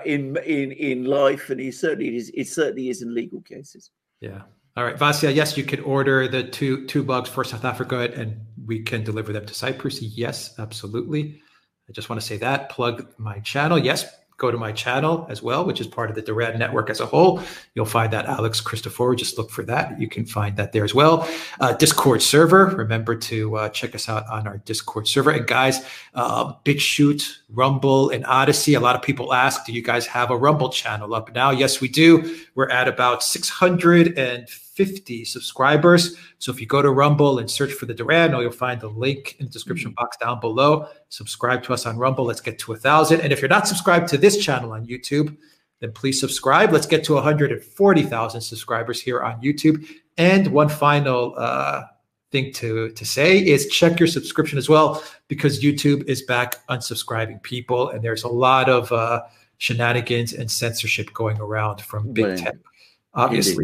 in life, and it certainly is in legal cases. Yeah. All right, Vasya, yes, you can order the two bugs for South Africa, and we can deliver them to Cyprus. Yes, absolutely. I just want to say that. Plug my channel. Yes, go to my channel as well, which is part of the Durad network as a whole. You'll find that Alex Christoforou. Just look for that. You can find that there as well. Discord server. Remember to check us out on our Discord server. And guys, BitChute, Rumble, and Odyssey. A lot of people ask, do you guys have a Rumble channel up now? Yes, we do. We're at about 650 subscribers. So if you go to Rumble and search for the Durad, you'll find the link in the description box down below. Subscribe to us on Rumble. Let's get to 1,000. And if you're not subscribed to this channel on YouTube, then please subscribe. Let's get to 140,000 subscribers here on YouTube. And one final thing to say is check your subscription as well, because YouTube is back unsubscribing people. And there's a lot of shenanigans and censorship going around from big tech, obviously.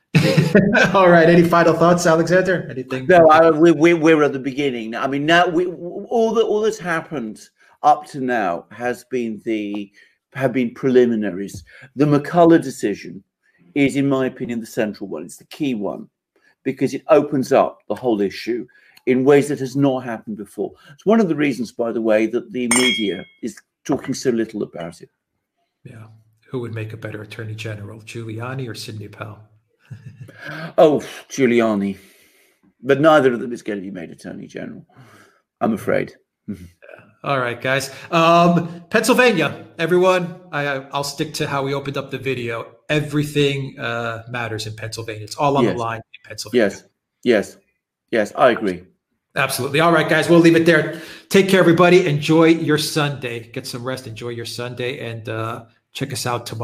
All right. Any final thoughts, Alexander? Anything? No, we're at the beginning. I mean, now all that's happened up to now have been preliminaries. The McCullough decision is, in my opinion, the central one. It's the key one because it opens up the whole issue in ways that has not happened before. It's one of the reasons, by the way, that the media is talking so little about it. Yeah. Who would make a better attorney general, Giuliani or Sidney Powell? Oh, Giuliani. But neither of them is going to be made attorney general, I'm afraid. All right, guys. Pennsylvania, everyone. I'll stick to how we opened up the video. Everything matters in Pennsylvania. It's all on the line in Pennsylvania. Yes, I agree. Absolutely. All right, guys, we'll leave it there. Take care, everybody. Enjoy your Sunday. Get some rest. Enjoy your Sunday, and check us out tomorrow.